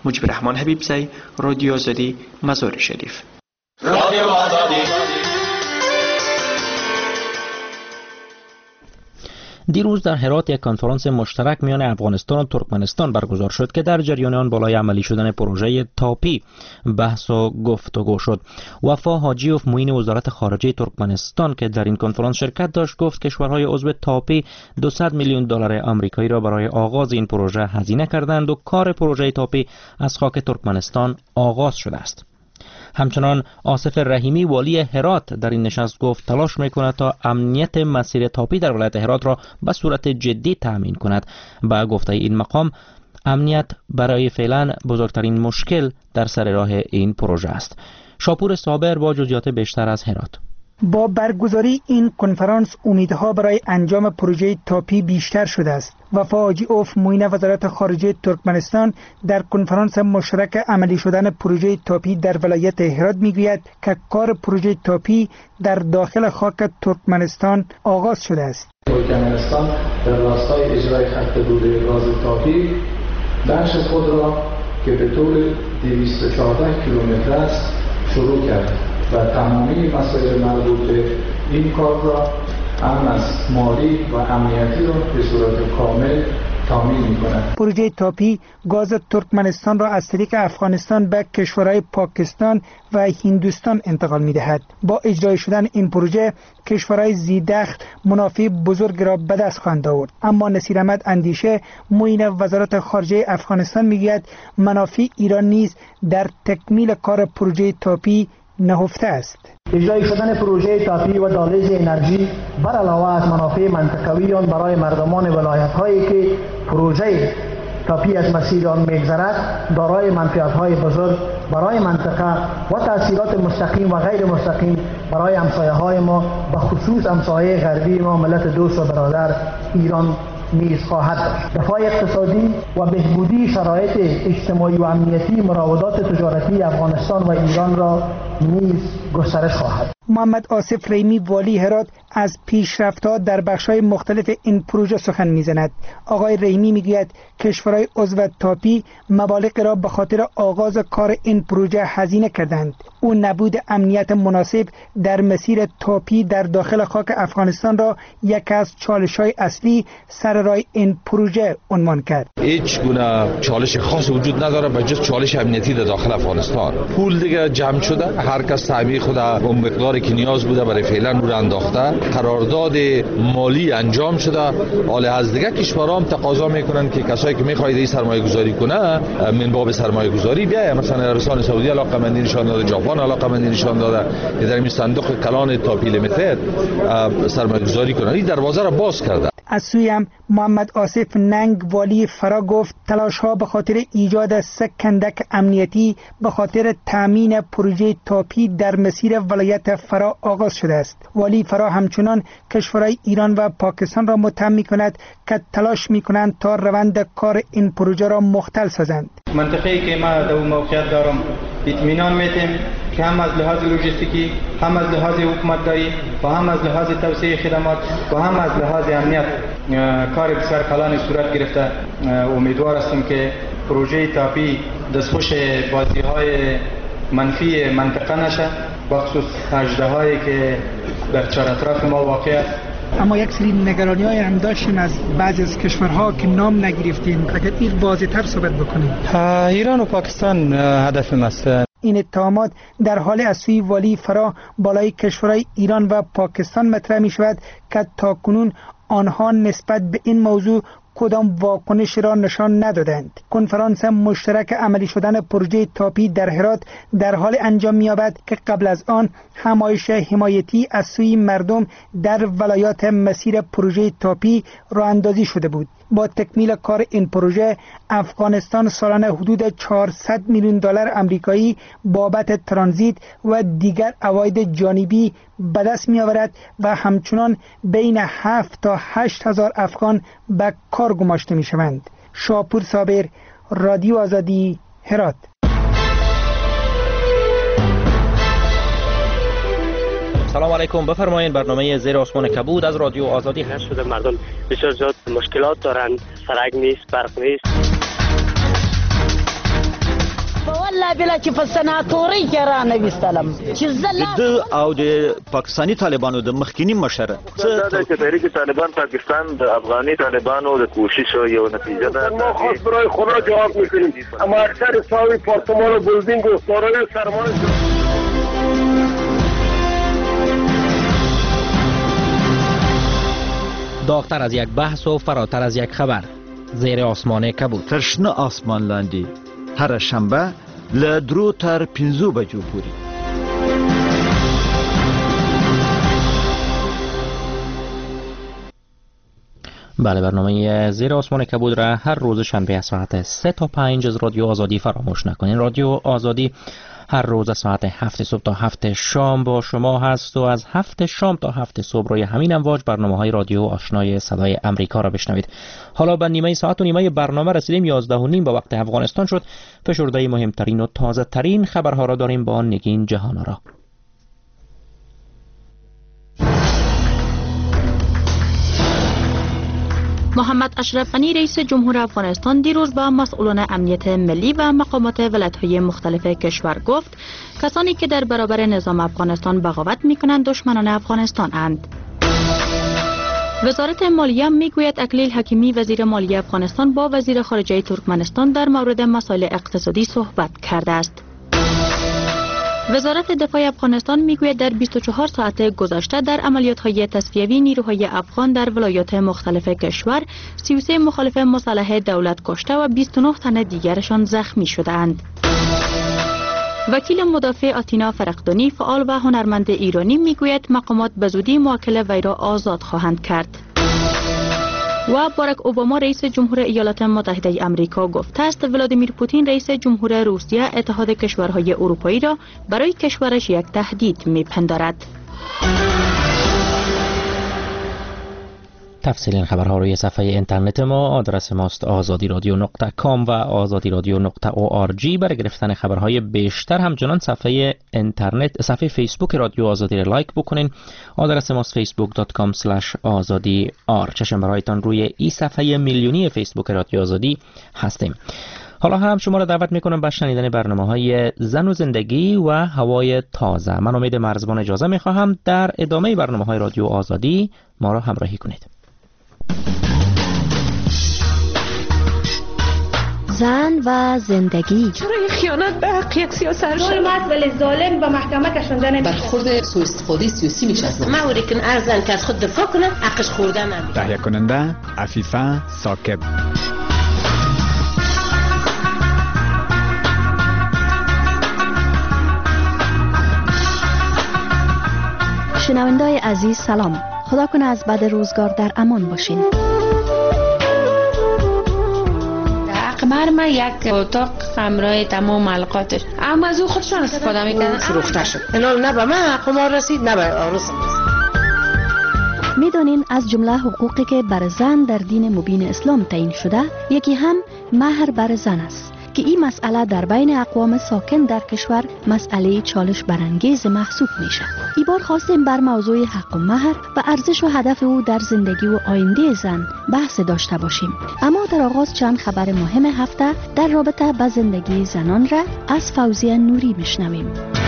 مجیب رحمان حبیبزی، رادیو آزادی، مزار شریف. رادیو آزادی. دیروز در هرات یک کنفرانس مشترک میان افغانستان و ترکمنستان برگزار شد که در جریان آن بالای عملی شدن پروژه تاپی بحث و گفتگو شد. وفا حاجیوف معین وزارت خارجه ترکمنستان که در این کنفرانس شرکت داشت گفت کشورهای عضو تاپی دویست میلیون دلار آمریکایی را برای آغاز این پروژه هزینه کردند و کار پروژه تاپی از خاک ترکمنستان آغاز شده است. همچنان آصف رحیمی والی هرات در این نشست گفت تلاش میکند تا امنیت مسیر تاپی در ولایت هرات را به صورت جدی تأمین کند. با گفته این مقام امنیت برای فعلا بزرگترین مشکل در سر راه این پروژه است. شاپور صابر با جزئیات بیشتر از هرات. با برگزاری این کنفرانس امیدها برای انجام پروژه تاپی بیشتر شده است. وفا حاجیوف معین وزارت خارجه ترکمنستان در کنفرانس مشترک عملی شدن پروژه تاپی در ولایت هرات میگوید که کار پروژه تاپی در داخل خاک ترکمنستان آغاز شده است. ترکمنستان در راستای اجرای خط دود گاز تاپی بخش خود را که به طول دویست و چهارده کیلومتر است شروع کرد و تمامی مسائل مربوط به این کار را هم از مالی و امنیتی را به صورت کامل تامین می‌کند. پروژه تاپی گاز ترکمنستان را از طریق افغانستان به کشورهای پاکستان و هندوستان انتقال می‌دهد. با اجرای شدن این پروژه کشورهای زیدخل منافع بزرگ را به دست خواهند آورد. اما نصیر احمد اندیشه معین وزارت خارجه افغانستان می‌گوید منافع ایران نیز در تکمیل کار پروژه تاپی نهفته است. اجرای شدن پروژه تاپی و دهلیز انرژی بر علاوه از منافع منطقوی آن برای مردمان ولایت‌هایی که پروژه تاپی از مسیر آن می‌گذرد دارای منفعت‌های بزرگ برای منطقه و تأثیرات مستقیم و غیر مستقیم برای همسایه‌های ما به خصوص همسایه غربی ما ملت دوست و برادر ایران نیز خواهد داشت. دفاع اقتصادی و بهبودی شرایط اجتماعی و امنیتی مراودات تجارتی افغانستان و ایران را نیز گسترش خواهد. محمد آصف رحیمی والی هرات از پیشرفت‌ها در بخش‌های مختلف این پروژه سخن می‌زند. آقای رحیمی می‌گوید کشورهای عضو تاپی مبالغ را به خاطر آغاز کار این پروژه هزینه کردند. او نبود امنیت مناسب در مسیر تاپی در داخل خاک افغانستان را یکی از چالش‌های اصلی سر راه این پروژه عنوان کرد. هیچ گونه چالش خاص وجود نداره به جز چالش امنیتی در داخل افغانستان. پول دیگه جمع شده، هر کس تعبیه خود اون مقداری که نیاز بوده برای فعلا رو انداخته، قرارداد مالی انجام شده. حالا از دیگه کشورها هم تقاضا میکنن که کسایی که میخواهید این سرمایه گذاری کنه من باب سرمایه گذاری بیاید. مثلا عربستان سعودی علاقمندی نشان داده، ژاپن علاقمندی نشان داده که در این صندوق کلان تاپی لیمیتد سرمایه گذاری کنن. این دروازه را باز کرده. از سوی هم محمد آصف ننگ والی فرا گفت تلاش ها به خاطر ایجاد سکندک امنیتی به خاطر تامین پروژه تاپی در مسیر ولایت فرا آغاز شده است. والی فرا همچنان کشورهای ایران و پاکستان را متهم می‌کند که تلاش می‌کنند تا روند کار این پروژه را مختل سازند. منطقه‌ای که ما در اون موقعیت دارم اطمینان می‌دیم که هم از لحاظ لوجستیکی، هم از لحاظ حکومتداری و هم از لحاظ توسعه خدمات و هم از لحاظ امنیت کار بسیار کلان صورت گرفته. امیدوار هستم که پروژه تاپی دستخوش بازی‌های منفی منطقه نشه، بخصوص اژدهایی که در چهار اطراف ما واقع است. اما یک سری نگرانی های هم داشتیم از بعضی از کشورها که نام نگرفتیم. اگر این واضح‌تر صحبت بکنیم. ایران و پاکستان هدف ماست. این اتهامات در حال از سوی والی فرا بالای کشورهای ایران و پاکستان مطرح می شود که تاکنون آنها نسبت به این موضوع کدام واکنش را نشان ندادند. کنفرانس مشترک عملی شدن پروژه تاپی در هرات در حال انجام می‌یابد که قبل از آن همایش حمایتی از سوی مردم در ولایات مسیر پروژه تاپی راه اندازی شده بود. با تکمیل کار این پروژه افغانستان سالانه حدود چهارصد میلیون دلار آمریکایی بابت ترانزیت و دیگر عواید جانبی به دست می‌آورد و همچنان بین هفت تا هشت هزار افغان به کار گماشته می‌شوند. شاپور صابر، رادیو آزادی، هرات. سلام علیکم، بفرمایید. برنامه زیر آسمان کبود از رادیو آزادی هست. شده مردم بسیار زیاد مشکلات دارند، سرک نیست، برق نیست. بلا بلا چې په سناتوري کې را نویستلم چې زه د او د پاکستاني طالبانو د مخکینی مشر دا چې تحریک طالبان پاکستان د افغاني طالبانو د کوشش یو نتیجه ده. ما خاص برای خدا جواب میکنیم اما اکثر ساوی پارتمان و بلدینگ و سارای سرمایه داغتر از یک بحث و فراتر از یک خبر زیر آسمان کبود ترشنه آسمان لاندی هر شنبه لدرو تر پینزو بجو پوری. بله، برنامه زیر آسمان کبود را هر روز شنبه از ساعت سه تا پنج از رادیو آزادی فراموش نکنین. رادیو آزادی هر روز از ساعت هفت صبح تا هفت شام با شما هست و از هفت شام تا هفت صبح روی همین امواج برنامه های رادیو آشنای صدای امریکا را بشنوید. حالا به نیمه ساعت و نیمه برنامه رسیدیم. یازده و نیم به وقت افغانستان شد. فشرده مهمترین و تازه ترین خبرها را داریم با نگین جهانارا. محمد اشرف غنی رئیس جمهور افغانستان دیروز با مسئولان امنیت ملی و مقامات ولایت‌های مختلف کشور گفت کسانی که در برابر نظام افغانستان بغاوت می‌کنند دشمنان افغانستان اند. وزارت مالیه میگوید اکلیل حکیمی وزیر مالیه افغانستان با وزیر خارجه ترکمنستان در مورد مسائل اقتصادی صحبت کرده است. وزارت دفاع افغانستان میگوید در بیست و چهار ساعت گذشته در عملیات‌های تصفیوی نیروهای افغان در ولایات مختلف کشور سی و سه مخالف مسلح دولت کشته و بیست و نه تن دیگرشان زخمی شدند. وکیل مدافع آتینا فرقدانی فعال و هنرمند ایرانی میگوید مقامات به زودی موکل وی را آزاد خواهند کرد. و باراک اوباما رئیس جمهور ایالات متحده آمریکا گفته است ولادیمیر پوتین رئیس جمهور روسیه اتحاد کشورهای اروپایی را برای کشورش یک تهدید میپندارد. تفصیل این خبرها روی صفحه اینترنت ما، آدرس ماست آزادی رادیو نقطه کام و آزادی رادیو نقطه او آر جی. برای گرفتن خبرهای بیشتر همچنان صفحه اینترنت صفحه فیسبوک رادیو آزادی را لایک بکنین. آدرس ماست فیسبوک دات کام اسلش آزادی آر. چشم برایتان روی این صفحه میلیونی فیسبوک رادیو آزادی هستیم. حالا هم شما را دعوت میکنم به شنیدن برنامه‌های زن و زندگی و هوای تازه. من امید مرزبان اجازه میخواهم در ادامه برنامه‌های رادیو آزادی ما را همراهی کنید. زن و زندگی. چرا خیانت به حق یک سیاست ظلم است ولی ظالم به محکمه کشانده نمیشه. برخورد سوء استفاده سیاسی میشه از ما اوری کن ارزن که از خود دفاع کنه حقش خوردن نمیشه. تهیه کننده عفیفه ساکب. شنوندای عزیز سلام. خدا کنه از بد روزگار در امان باشین. قمر ما یک اتاق همراه تمام علقاتش اما از او خودشان استفاده میکنن. فروخته شد. اینا نه به من قمار رسید نه به عروسم رسید. میدونین از جمله حقوقی که بر زن در دین مبین اسلام تعیین شده یکی هم مهر بر زن است که این مسئله در بین اقوام ساکن در کشور مسئله چالش برانگیز محسوب میشه. این بار خواستیم بر موضوع حق و مهر و ارزش و هدف او در زندگی و آینده زن بحث داشته باشیم. اما در آغاز چند خبر مهم هفته در رابطه با زندگی زنان را از فوزیه نوری میشنویم.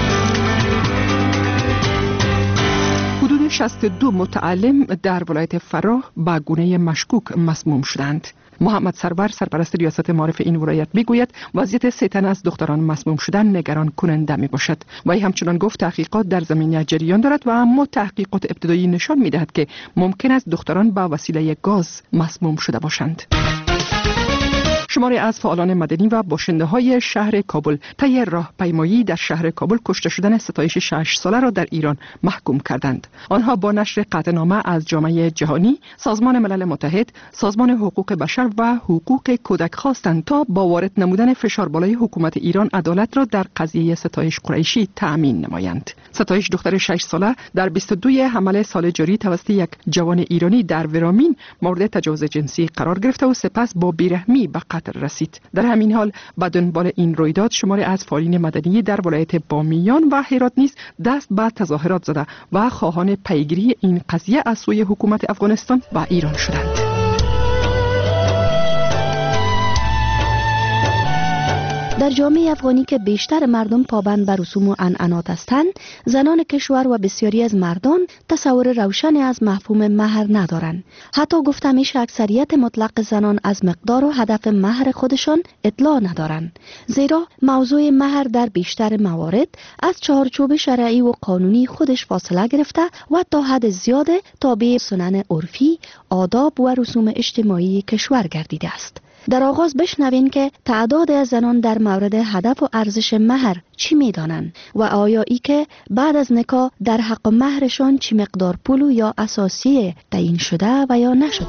حدود شصت و دو متعلم در ولایت فراه با گونه مشکوک مسموم شدند. محمد سرور سرپرست ریاست معارف این ولایت میگوید وضعیت سه تن از دختران مسموم شدن نگران کننده می باشد. وی همچنان گفت تحقیقات در زمینه جریان دارد و اما تحقیقات ابتدایی نشان میدهد که ممکن است دختران با وسیله گاز مسموم شده باشند. شماری از فعالان مدنی و باشنده های شهر کابل طی راهپیمایی در شهر کابل کشته شدن ستایش شش ساله را در ایران محکوم کردند. آنها با نشر قطعنامه از جامعه جهانی، سازمان ملل متحد، سازمان حقوق بشر و حقوق کودک خواستند تا با وارد نمودن فشار بالای حکومت ایران عدالت را در قضیه ستایش قریشی تأمین نمایند. ستایش دختر شش ساله در بیست و دو حمل سال جاری توسط یک جوان ایرانی در ورامین مورد تجاوز جنسی قرار گرفته و سپس با بیرحمی به قتل رسید. در همین حال به دنبال این رویداد شماری از فعالین مدنی در ولایت بامیان و هرات نیز دست به تظاهرات زده و خواهان پیگیری این قضیه از سوی حکومت افغانستان و ایران شدند. در جامعه افغانی که بیشتر مردم پابند بر رسوم و عنعنات هستند، زنان کشور و بسیاری از مردان تصور روشنی از مفهوم مهر ندارند. حتی گفته میشه اکثریت مطلق زنان از مقدار و هدف مهر خودشان اطلاع ندارند، زیرا موضوع مهر در بیشتر موارد از چارچوب شرعی و قانونی خودش فاصله گرفته و تا حد زیاد تابع سنن عرفی، آداب و رسوم اجتماعی کشور گردیده است. در آغاز بشنوین که تعداد از زنان در مورد هدف و ارزش مهر چی میدانند و آیا ای که بعد از نکاح در حق مهرشان چی مقدار پول یا اساسی تعیین شده و یا نشده.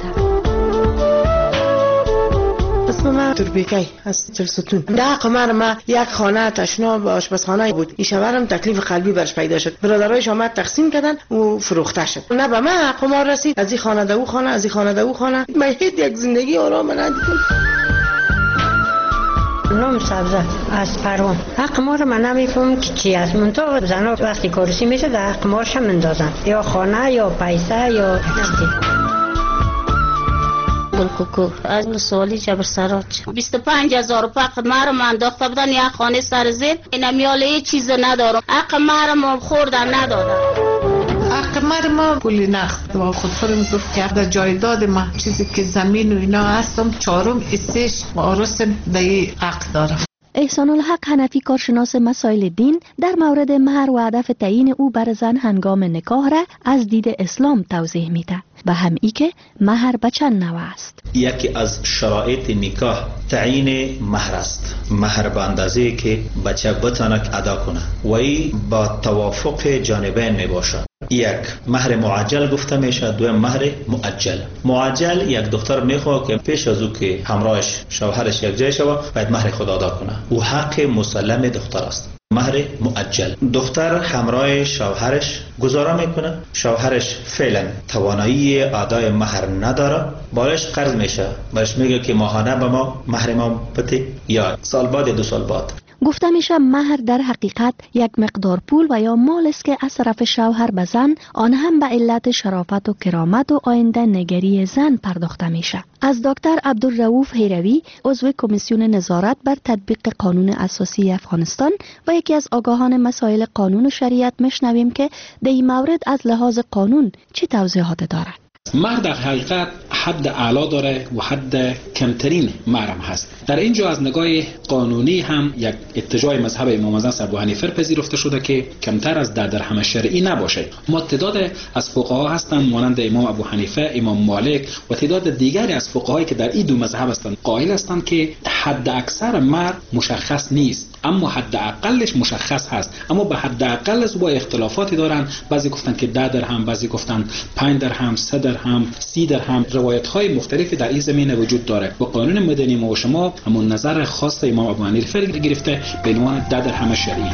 اسم من تربیکی از جلستون. در حق ما یک خانه تشنا و آشپزخانه بود. این شوهرم تکلیف قلبی برش پیدا شد. برادرایش آمد تقسیم کردن و فروخته شد. نه به من قمار رسید. از این خانه دو خانه، از این خانه دو خانه. من هیچ یک زندگی آرام ندیدم. نام سبزه از پروان. حق ما رو من نمیفهم که چی است. منطقه زنها وقتی کارسی میشه در حق مارش هم اندازن. یا خانه یا پیسه یا نستی. گلکوکو از سوالی جبر سراج بیست و پنج هزار فقط مرم انداخته بودن یک خانه سر زیر. این میاله هیچ چیز ندارم. حق مرم خوردن ندادم. حق مرم پولی نخت و خود فرم گفت که در جایداد ما چیزی که زمین و اینا هستم چهارم اسش و آرسم دایی حق دارم. احسان الحق حنفی کارشناس مسائل دین در مورد مهر و هدف تعیین او بر زن هنگام نکاح را از دید اسلام توضیح میده و هم ای که مهر به چند نوع است. یکی از شرایط نکاح تعیین مهر است. مهر به اندازه‌ای که بچه بتونه ادا کنه و ای با توافق جانبین می باشه. یک مهر معجل گفته میشه، دو مهر مؤجل. معجل یک دختر میخواد که پیش از او که همراهش شوهرش یک جای شود باید مهر خود ادا کنه. او حق مسلم دختر است. مهر مؤجل، دختر همراه شوهرش گزاره میکنه، شوهرش فعلا توانایی ادای مهر نداره، بالش قرض میشه، برش میگه که ماهانه به ما مهر ما بده یا سال بعد دو سال بعد. گفته میشه مهر در حقیقت یک مقدار پول و یا مال است که از طرف شوهر به زن، آن هم به علت شرافت و کرامت و آینده نگری زن پرداخته میشه. از دکتر عبدالرؤوف هیروی، عضو کمیسیون نظارت بر تطبیق قانون اساسی افغانستان و یکی از آگاهان مسائل قانون و شریعت میشنویم که در این مورد از لحاظ قانون چه توضیحات دارد. مهر در حقیقت حد اعلا داره و حد کمترین مهر هم هست. در اینجا از نگاه قانونی هم یک اتجاه مذهب امام اعظم ابو حنیفه پذیرفته شده که کمتر از ده درهم شرعی نباشه. اما تعداد از فقها هستند مانند امام ابو حنیفه، امام مالک و تعداد دیگری از فقهایی که در این دو مذهب هستند قائل هستند که حد اکثر مهر مشخص نیست، اما حد اقلش مشخص هست، اما به حد اقل از با اختلافاتی دارن. بعضی گفتن که ده درهم، بعضی گفتن پنج درهم، سه درهم، سی درهم. روایت های مختلفی در این زمینه وجود داره. با قانون مدنی ما و شما همون نظر خاص امام ابو حنیفه گرفته به عنوان ده درهم شرعی.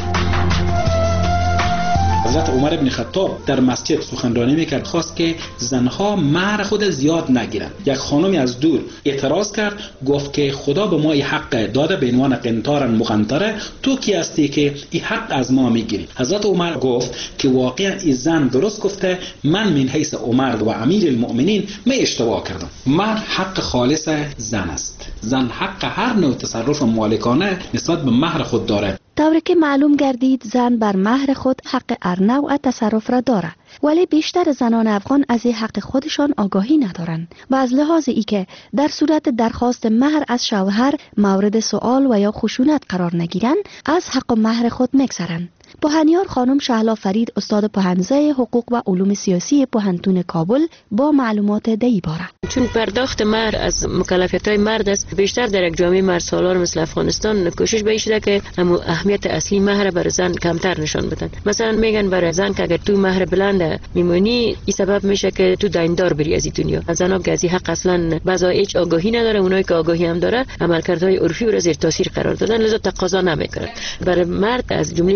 حضرت عمر ابن خطاب در مسجد سخنرانی میکرد، خواست که زنها مهر خود زیاد نگیرن. یک خانمی از دور اعتراض کرد، گفت که خدا به ما این حق داده به عنوان قنطار مقنطره، تو کی هستی که این حق از ما میگیری؟ حضرت عمر گفت که واقعا این زن درست گفته، من من حیث عمر و امیر المؤمنین می اشتباه کردم. مهر حق خالص زن است. زن حق هر نوع تصرف مالکانه نسبت به مهر خود داره. طوری که معلوم گردید زن بر مهر خود حق ارنوع تصرف را دارد، ولی بیشتر زنان افغان از این حق خودشان آگاهی ندارند و از لحاظ ای که در صورت درخواست مهر از شوهر مورد سؤال و یا خشونت قرار نگیرند از حق و مهر خود میگذرند. پوهنیار خانم شهلا فرید، استاد پوهنزه حقوق و علوم سیاسی پوهنتون کابل، با معلومات دی باره. چون پرداخت مهر از مکلفیت‌های مرد است، بیشتر در یک جامعه مرد سالار مثل افغانستان کوشش به این شده که هم اهمیت اصلی مهر بر زن کمتر نشان بدن. مثلا میگن برای زن که اگر تو مهر بلند میمونی، این سبب میشه که تو دیندار بری از این دنیا. زنان که از این حق اصلا بعضا هیچ آگاهی نداره، اونایی که آگاهی هم داره عملکردهای عرفی و زیر تاثیر قرار دادن، لذا تقاضا نمیکنن. برای مرد از جمله دویی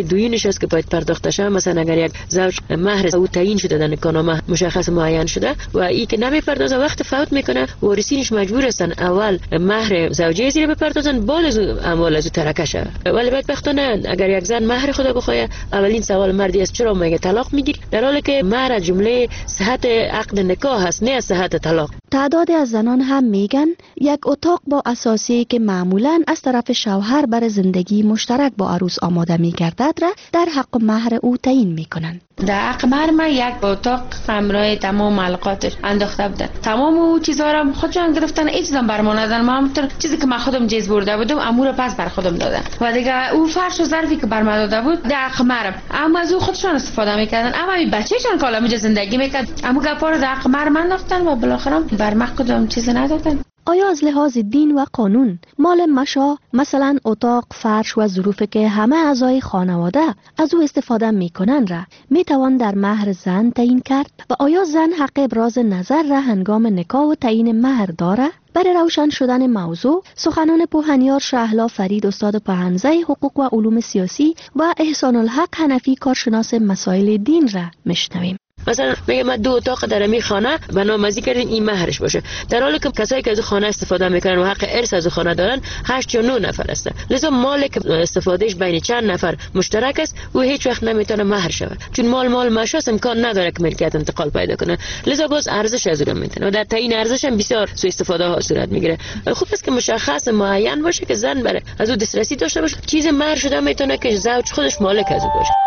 است که باید پرداخته شود. مثلا اگر یک زوج مهر او تعیین شده در نکاحنامه مشخص معین شده و ای که نمیپردازه وقت فوت میکنه، وارثینش مجبور هستن اول مهر زوجه زیر بپردازن، بعد از اموال از ترکه شود. ولی بدبختانه اگر یک زن مهر خود بخواد، اولین سوال مردی است چرا میگه طلاق میگیری، در حالی که مهر جمله صحت عقد نکاح است، نه صحت طلاق. تعدادی از زنان هم میگن یک اتاق با اساسی که معمولاً از طرف شوهر بر زندگی مشترک با عروس آماده می‌گردد را در حق مهر او تعیین می‌کنند. در حق مهر من یک اتاق همراه تمام معلقاتش انداخته بودن، تمام او چیزا را خودشان گرفتن، هیچ چیزام بر ما ندادن. ما همونطور چیزی که من خودم جیز برده بودم امور پس بر خودم دادن و دیگه او فرش و ظرفی که بر من داده بود در حق مهرم، اما از او خودشان استفاده می‌کردن. اما این بچه‌شان کالا میجه زندگی می‌کرد، اما گپا رو در حق مهر من انداختن و بالاخره بر ما کدام چیز ندادن. آیا از لحاظ دین و قانون مال مشا، مثلا اتاق، فرش و ظروفی که همه اعضای خانواده از او استفاده میکنن را میتوان در مهر زن تعیین کرد و آیا زن حق ابراز نظر را هنگام نکاح و تعیین مهر داره؟ برای روشن شدن موضوع سخنان پوهنیار شهلا فرید استاد پوهنزه حقوق و علوم سیاسی و احسان الحق حنفی کارشناس مسائل دین را میشنویم. مثلا میگه ما دو اتاق در می خانه بنامزی کردین این مهرش باشه، در حالی که کسایی که از خانه استفاده میکنن و حق ارث از خانه دارن هشت یا نه نفر هستن. لذا مال که استفادهش بین چند نفر مشترک است و هیچ وقت نمیتونه مهر شود، چون مال مال مشاس امکان نداره که ملکیت انتقال پیدا کنه. لذا باز ارزش از اون میتونه و در تعیین ارزش هم بسیار سوء استفاده ها صورت میگیره. خوب است که مشخص معین باشه که زن بره از او دسترسی داشته باشه، چیز مهر شده میتونه که زوج خودش مالک از او باشه.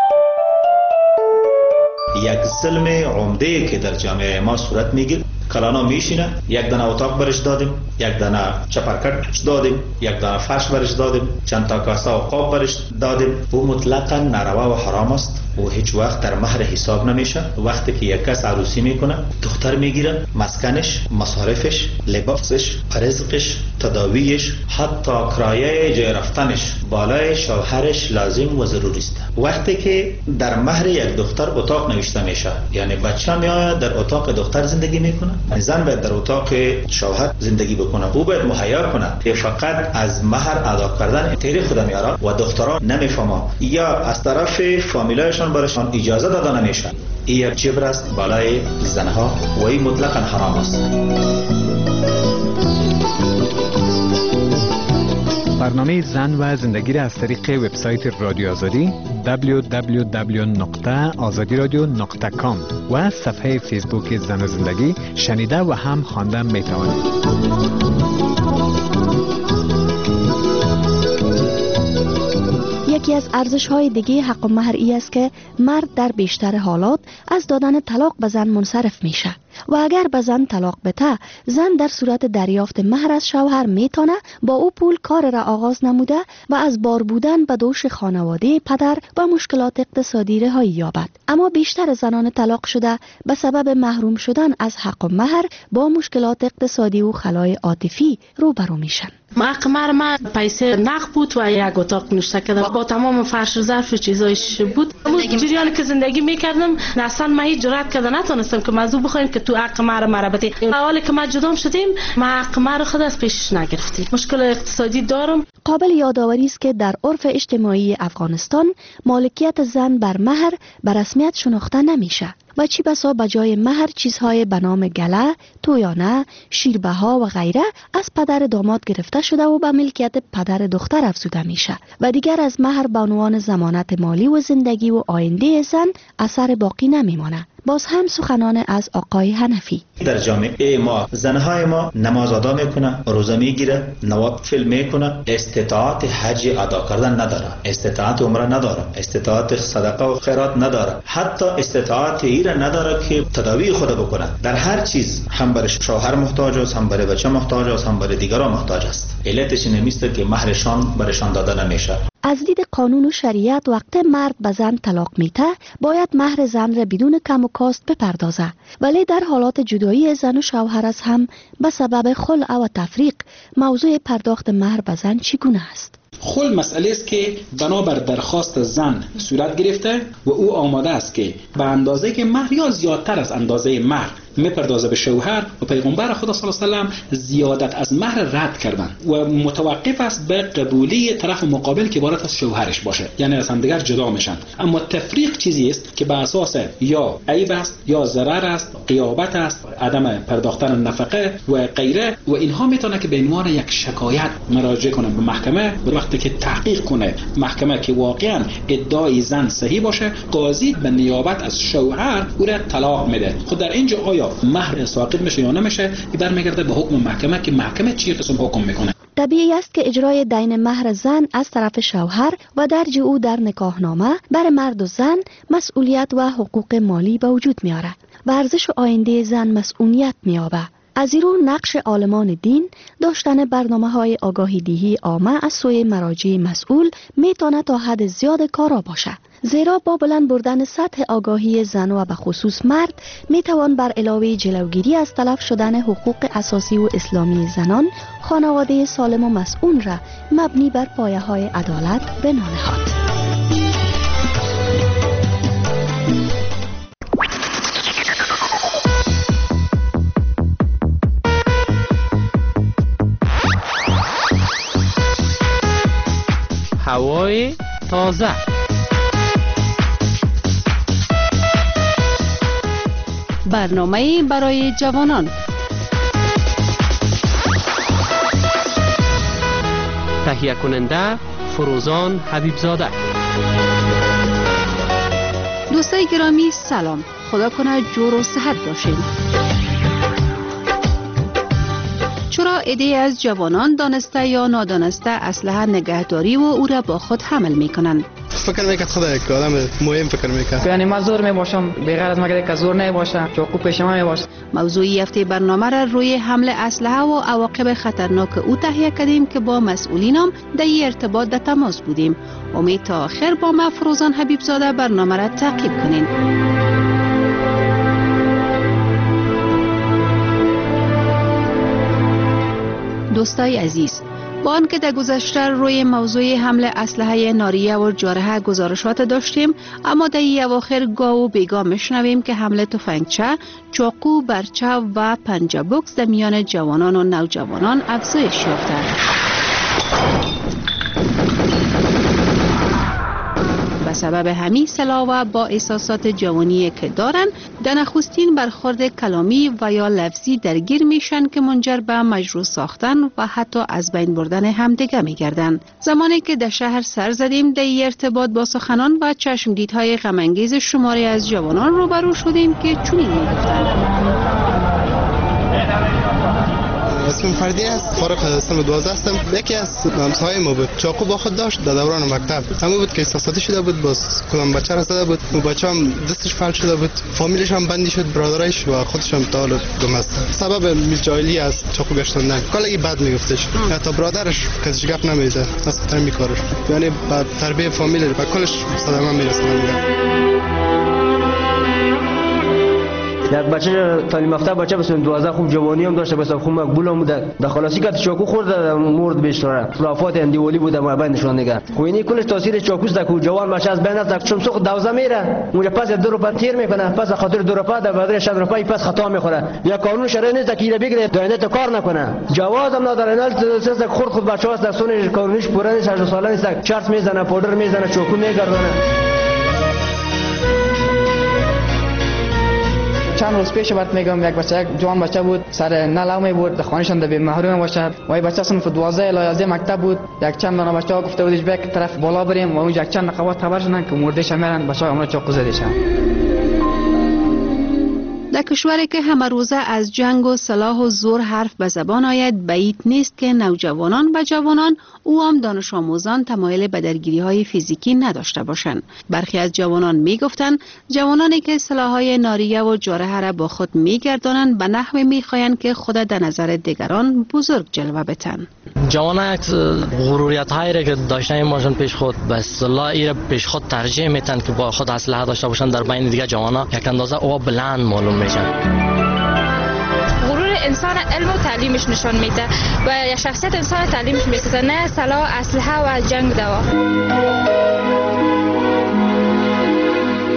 یک ظلم عمده که در جامعه ما صورت میگیره، کلانا میشینه، یک دانه اتاق برش دادیم، یک دانه چپرکٹ دادیم، یک دانه فرش برش دادیم، چند تا کاسه و قاب برش دادیم. او مطلقاً ناروا و حرام است و هیچ وقت در مهر حساب نمیشه. وقتی که یک کس عروسی میکنه، دختر میگیره، مسکنش، مصارفش، لباسش، رزقش، تداویش، حتی کرایه جای رفتنش بالای شوهرش لازم و ضروری است. وقتی که در مهر یک دختر اتاق نوشته میشه، یعنی بچه میاد در اتاق دختر زندگی میکنه، زن باید در اتاق شوهر زندگی بکنه. او باید مهیا کنه که فقط از مهر ادا کردن تیری خود میاره و دختران نمیفهمه یا از طرف فامیلایشان برشان اجازه داده نمیشه. این یک جبر است بالای زنها و این مطلقاً حرام است. برنامه زن و زندگی را از طریق وبسایت رادیو آزادی دبلیو دبلیو دبلیو نقطه آزادی رادیو نقطه کام و صفحه فیسبوک زن و زندگی شنیده و هم خواندن می توانید. یکی از ارزش‌های دیگه حق و مهر ای است که مرد در بیشتر حالات از دادن طلاق به زن منصرف میشه و اگر به زن طلاق بده، زن در صورت دریافت مهر از شوهر میتونه با او پول کار را آغاز نموده و از بار بودن به دوش خانواده پدر و مشکلات اقتصادی رهایی یابد. اما بیشتر زنان طلاق شده به سبب محروم شدن از حق و مهر با مشکلات اقتصادی و خلای عاطفی روبرو میشن. حق مهر من پیسه نقد بود و یک اتاق نوشته کردم با تمام فرش و ظرف و چیزایش بود. اون جریانی که زندگی میکردم اصلا من هیچ جرأت کردم نتونستم که موضوع بخوایم که تو حق مهر مرا بده. اولی که ما جدا شدیم ما حق مهر خود از پیشش نگرفتیم. مشکل اقتصادی دارم. قابل یادآوری است که در عرف اجتماعی افغانستان مالکیت زن بر مهر به رسمیت شناخته نمیشه و چی بسا بجای مهر چیزهای به نام گله، تویانه، شیربها و غیره از پدر داماد گرفته شده و به ملکیت پدر دختر افزوده میشه و دیگر از مهر به عنوان ضمانت مالی و زندگی و آینده زن اثر باقی نمیمانه. باز هم سخنان از آقای حنفی: در جامعه ما زنهای ما نماز ادا میکنه، روزه میگیره، نوافل میکنه، استطاعت حج ادا کردن نداره، استطاعت عمره نداره، استطاعت صدقه و خیرات نداره، حتی استطاعت ایره نداره که تداوی خود بکنه. در هر چیز هم برای شوهر محتاج است، هم برای بچه محتاج است، هم برای دیگران محتاج است. علتش نمیست که مهرشان برشان داده نمیشه. از دید قانون و شریعت وقت مرد به زن طلاق میته باید مهر زن را بدون کم و کاست بپردازه، ولی در حالات جدایی زن و شوهر از هم به سبب خلع و تفریق موضوع پرداخت مهر به زن چگونه است؟ خل مسئله است که بنابر درخواست زن صورت گرفته و او آماده است که به اندازه که مهر یا زیادتر از اندازه مهر میپردازه به شوهر و پیغمبر خدا صلی الله علیه و سلم زیادت از مهر رد کردن و متوقف است به قبولی طرف مقابل که عبارت از شوهرش باشه، یعنی از هم دیگر جدا میشن. اما تفریق چیزی است که به اساس یا عیب است یا ضرر است، غیابت است، عدم پرداختن نفقه و غیره، و اینها میتونه که به عنوان یک شکایت مراجعه کنه به محکمه. و وقتی که تحقیق کنه محکمه که واقعا ادعای زن صحیح باشه، قاضی به نیابت از شوهر او را طلاق میده. خود در اینجا آیا مهر ساقط میشه یا نمیشه، برمیگرده به حکم محکمه که محکمه چی قسم حکم میکنه. طبیعی است که اجرای دین مهر زن از طرف شوهر و درج او در نکاحنامه بر مرد و زن مسئولیت و حقوق مالی به وجود میاره و ارزش آینده زن مسئولیت میابه. از این رو نقش عالمان دین داشتن برنامه های آگاهی دهی عامه از سوی مراجع مسئول میتونه تا حد زیاد کارا باشه، زیرا با بلند بردن سطح آگاهی زن و به خصوص مرد میتوان بر علاوه جلوگیری از تلف شدن حقوق اساسی و اسلامی زنان، خانواده سالم و مسئول را مبنی بر پایه های عدالت بنا نهاد. هوای تازه. برنامه برای جوانان. تهیه کننده فروزان حبیبزاده. دوستای گرامی سلام، خدا کنه جور و صحت باشین. چرا عده‌ای از جوانان دانسته یا نادانسته اسلحه نگهداری و او را با خود حمل میکنند؟ فکر میکرد خدا یک آدم مهم فکر میکرد. یعنی من زور میباشم، بغیر از مگر که زور نباشه، چاقو پیش ما میباشه. موضوعی هفته برنامه را روی حمل اسلحه و عواقب خطرناک او تهیه کردیم که با مسئولینم در ارتباط در تماس بودیم. امید تا آخر با ما فروزان حبیبزاده برنامه را تعقیب کنین. دوستای عزیز، با آنکه در گذشته روی موضوع حمل اسلحه ناریه و جارحه گزارشات داشتیم، اما در این اواخر گاه و بیگاه میشنویم که حمل تفنگچه، چاقو، برچه و پنجه بوکس در میان جوانان و نوجوانان افزایش یافته است. به سبب همین سلاح و با احساسات جوانی که دارن، در نخستین برخورد کلامی و یا لفظی درگیر میشن که منجر به مجروح ساختن و حتی از بین بردن همدیگه میگردن. زمانی که در شهر سر زدیم، در ارتباط با سخنان و چشمدیدهای غم‌انگیز شماری از جوانان روبرو شدیم که چنین میگفتند. اسمم فردی است، فارغ از سن دوازده هستم. یکی از همسایه ما بود، چاقو با خود داشت در دوران مکتب. همون بود که احساساتی شده بود، باز کدام بچه را زده بود. اون بچه هم دستش فلج شده بود، فامیلش هم بندی شد، برادرش و خودش هم تا گم است. سبب میجایلی از چاقو گشتندن کلی بد میگفتش، حتی برادرش کسی گپ نمیزد از خاطر میکارش، یعنی با تربیت فامیل و کلش صدمه میرسوند. یک بچه تعلیم یافته بچه بس دوازده خوب جوانی هم داشته، بس خوب مقبول هم بوده. در خلاصی که چاقو خورد مرد بیشتره. خرافات اندیولی بوده ما بینشون دیگه. خو اینی کلش تاثیر چاقوست که جوان بچه از بین از چون سوخ دوازده میره. اونجا پس دو روپا تیر میکنه، پس خاطر دو روپا در بدر شش روپا پس خطا میخوره. یا قانون شرعی نیست که بگیره داینده تو کار نکنه. جواز هم نداره، نه سه خورد خود بچه است در سون قانونیش پوره نیست، هشت ساله نیست. چرت میزنه، پودر میزنه، چاقو میگردونه. چند روز پیش بعد میگم یک بچه، یک جوان بچه بود، سر نلو می بود، در خانه‌شان در محروم باشه. و این بچه صنف دوازده الی یازده مکتب بود. یک چند دانه بچه‌ها گفته بودش به طرف بالا بریم و اونجا یک چند نقابات خبر شدن که مردهش میرن، بچه‌ها امروز چاقو زدهشن. در کشوری که همه روزه از جنگ و سلاح و زور حرف به زبان آید، بعید نیست که نوجوانان و جوانان او هم دانش آموزان تمایل به درگیری های فیزیکی نداشته باشند. برخی از جوانان می گفتند جوانانی که سلاح‌های ناریه و جارحه را با خود می گردانند به نحوی می خواهند که خود در نظر دیگران بزرگ جلوه بتن. جوانان غروریت هایی را که داشتن ماشین پیش خود به اصطلاح ایره پیش خود ترجیح میتن که با خود اسلحه داشته باشن، در بین دیگه جوانا یک اندازه او بلند معلوم میشن. غرور انسان علم و تعلیمش نشان میده و شخصیت انسان تعلیمش میسازه، نه سلاح، اسلحه و جنگ دوا.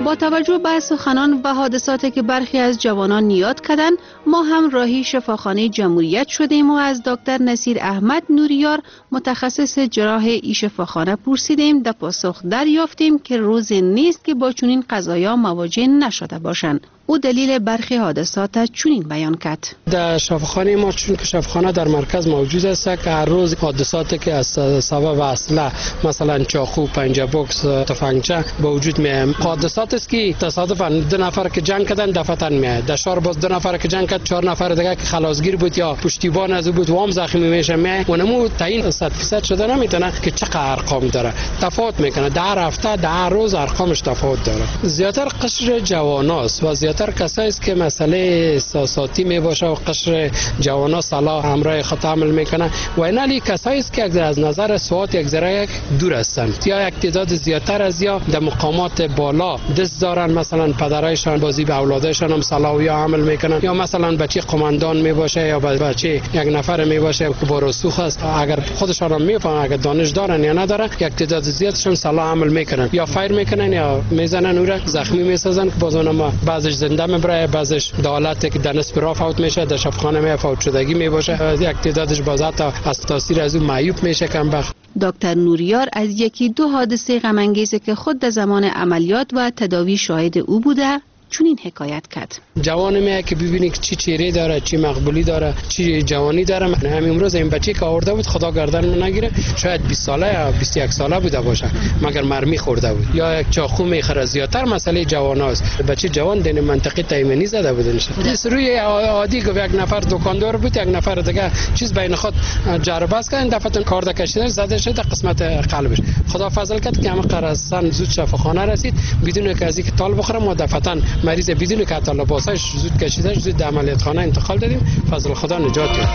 با توجه به سخنان و حادثاتی که برخی از جوانان یاد کردند، ما هم راهی شفاخانه جمهوریت شدیم و از دکتر نصیر احمد نوریار متخصص جراح این شفاخانه پرسیدیم. در پاسخ دریافتیم که روزی نیست که با چنین قضایا مواجه نشده باشند. او دلیل برخی حادثات چنین بیان کرد. در شفاخانه ما چون که شفاخانه در مرکز موجود است که هر روز حادثاتی که از سبب اسلحه مثلا چاقو، پنجه بوکس، تفنگچه به وجود میاد. حادثات است که تصادفاً دو نفر که جنگ کردن دفتن میاد. در شهر باز دو نفر که جنگ کرد، چهار نفر دیگه که خلاصگیر بود یا پشتیبان از بود وام زخمی میشه میاد. اونمو تعیین صد درصد شده نمیتونه که چقدر ارقام داره. تفاوت میکنه. در هفته در روز ارقامش تفاوت داره. زیاتر قشر جواناست و زیاتر کسایی است که مسئله احساساتی می باشه و قشر جوانا صلاح همراه خود عمل میکنه و اینالی کسایی است که از نظر سوات یک ذره دور هستند یا یک تعداد زیاتر از یا در مقامات بالا دست دارن، مثلا پدرایشان بازی به اولادشان هم صلاح یا عمل میکنن یا مثلا بچه قماندان می باشه یا بچه یک نفر می باشه که با رسوخ است، اگر خودشان هم میفهمن اگر دانش دارن یا ندارن یک تعداد زیادشون صلاح عمل میکنن یا فایر میکنن یا میزنن او را زخمی میسازن. بازون ما بعضش زنده میبره، بعضش دالت که در نصف راه فوت میشه، در شفاخانه می فوت شدگی می باشه، یک تعدادش بازات از تاثیر از اون معیوب میشه کم بخت. دکتر نوریار از یکی دو حادثه غم انگیز که خود در زمان عملیات و تداوی شاهد او بوده چنین حکایت کرد. جوان میه که ببینی که چی چهره داره، چی مقبولی داره، چی جوانی داره. من همین امروز این بچه که آورده بود خدا گردن من نگیره، شاید بیست ساله یا بیست و یک ساله بوده باشه مگر مرمی خورده بود یا یک چاقو میخره. زیاتر مسئله جواناست. بچه جوان دین منطقه تایمنی زده بود نشه. روی عادی گفت یک نفر دکاندار بود، یک نفر دیگه چیز بین خود جربه است کردن، دفعه کارد کشیدن زده شد قسمت قلبش. خدا فضل کرد که همه قرصان زود شفاخانه رسید بدون که از اینکه تال بخوره. ما دفعتاً مریض بدون که حتی لباسش زود کشیده زود در عملیات خانه انتقال دادیم. فضل خدا نجات داد.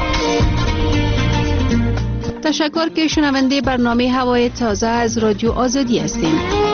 تشکر که شنونده برنامه هوای تازه از رادیو آزادی هستیم.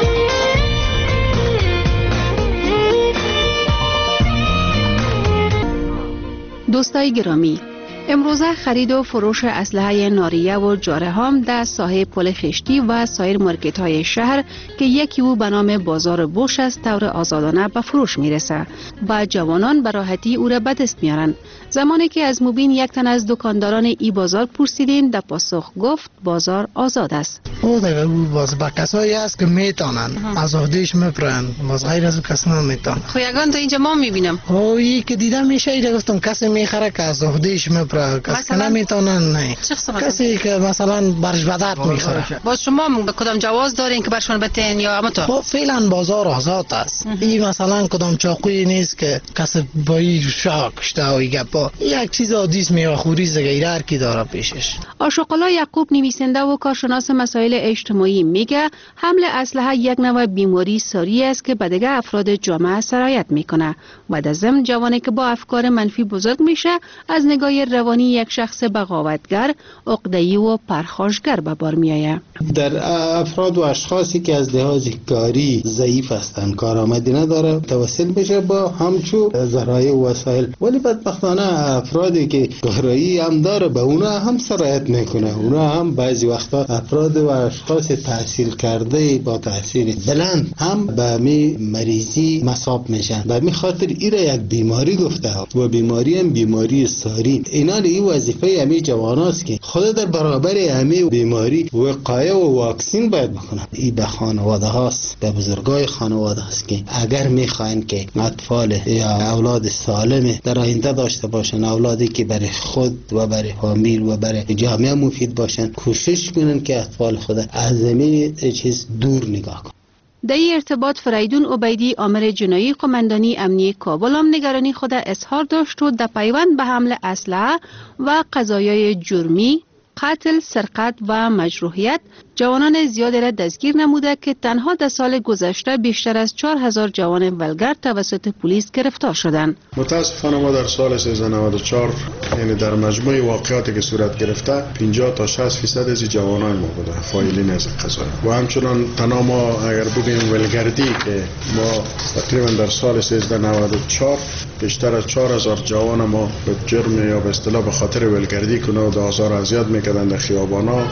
دوستای گرامی، امروزه خرید و فروش اسلحه ناریه و جارحام در ساحه پل خشتی و سایر مارکت های شهر که یکی او به نام بازار بوش است طور آزادانه به فروش میرسه و جوانان به راحتی او را به دست میارن. زمانی که از مبین یک تن از دکانداران ای بازار پرسیدیم در پاسخ گفت بازار آزاد است. او دیگه باز با کسایی است که میتونن آزادیش میپرن، باز غیر از کس نمیتونن. خو یگان تو اینجا ما میبینم او ای که دیدم میشه ایده گفتم کسی میخره که آزادیش میپره، کسی نمیتونن. نه کسی که مثلا برش بدرد میخره. باز شما کدام جواز دارین که برشون بتین یا اما تو؟ خب فعلا بازار آزاد است. این مثلا کدام چاقوی نیست که کسی با این شاه کشته و گپا، یک چیز عادیست میوه‌خوری زگیره هر کی داره پیشش. آشوق‌الله یعقوب نویسنده و کارشناس مسائل اجتماعی میگه حمل اسلحه یک نوع بیماری ساری است که به دیگر افراد جامعه سرایت میکنه و در ضمن جوانی که با افکار منفی بزرگ میشه از نگاه روانی یک شخص بغاوتگر، عقده‌ای و پرخاشگر به بار میآید. در افراد و اشخاصی که از لحاظ کاری ضعیف هستند، کارآمدی نداره، توسل بشه با همچو ذرایع و وسایل، ولی بدبختانه افرادی که کارایی هم داره به اونا هم سرایت میکنه. اونا هم بعضی وقتا افراد و اشخاص تحصیل کرده با تحصیل بلند هم به می مریضی مصاب میشن. به می خاطر ایره یک بیماری گفته و بیماری هم بیماری ساری. اینا این وظیفه همی جواناست که خود در برابر همی بیماری وقایه و واکسین باید بکنه. این به خانواده هاست، به بزرگای خانواده هاست که اگر میخواین که اطفال یا اولاد سالم در آینده داشته باشن، اولادی که برای خود و برای فامیل و برای جامعه مفید باشن، کوشش کنن که اطفال خود از همین چیز دور نگاه کنن. در این ارتباط فریدون عبیدی آمر جنایی قماندانی امنیه کابل هم نگرانی خود اظهار داشت و در پیوند به حمل اسلحه و قضایای جرمی، قتل، سرقت و مجروحیت جوانان زیادی را دستگیر نموده که تنها در سال گذشته بیشتر از چهار هزار جوان ولگرد توسط پلیس گرفتار شدند. متاسفانه ما در سال سیزده نود و چهار یعنی در مجموع واقعاتی که صورت گرفته پنجاه تا شصت فیصد از جوانان ما بوده فایلین از قضایا و همچنان تنها ما اگر بگیم ولگردی که ما تقریبا در سال سیزده نود و چهار بیشتر از چهار هزار جوان ما به جرم یا به اصطلاح به خاطر ولگردی کنه و آزار و اذیت میکردند در خیابانا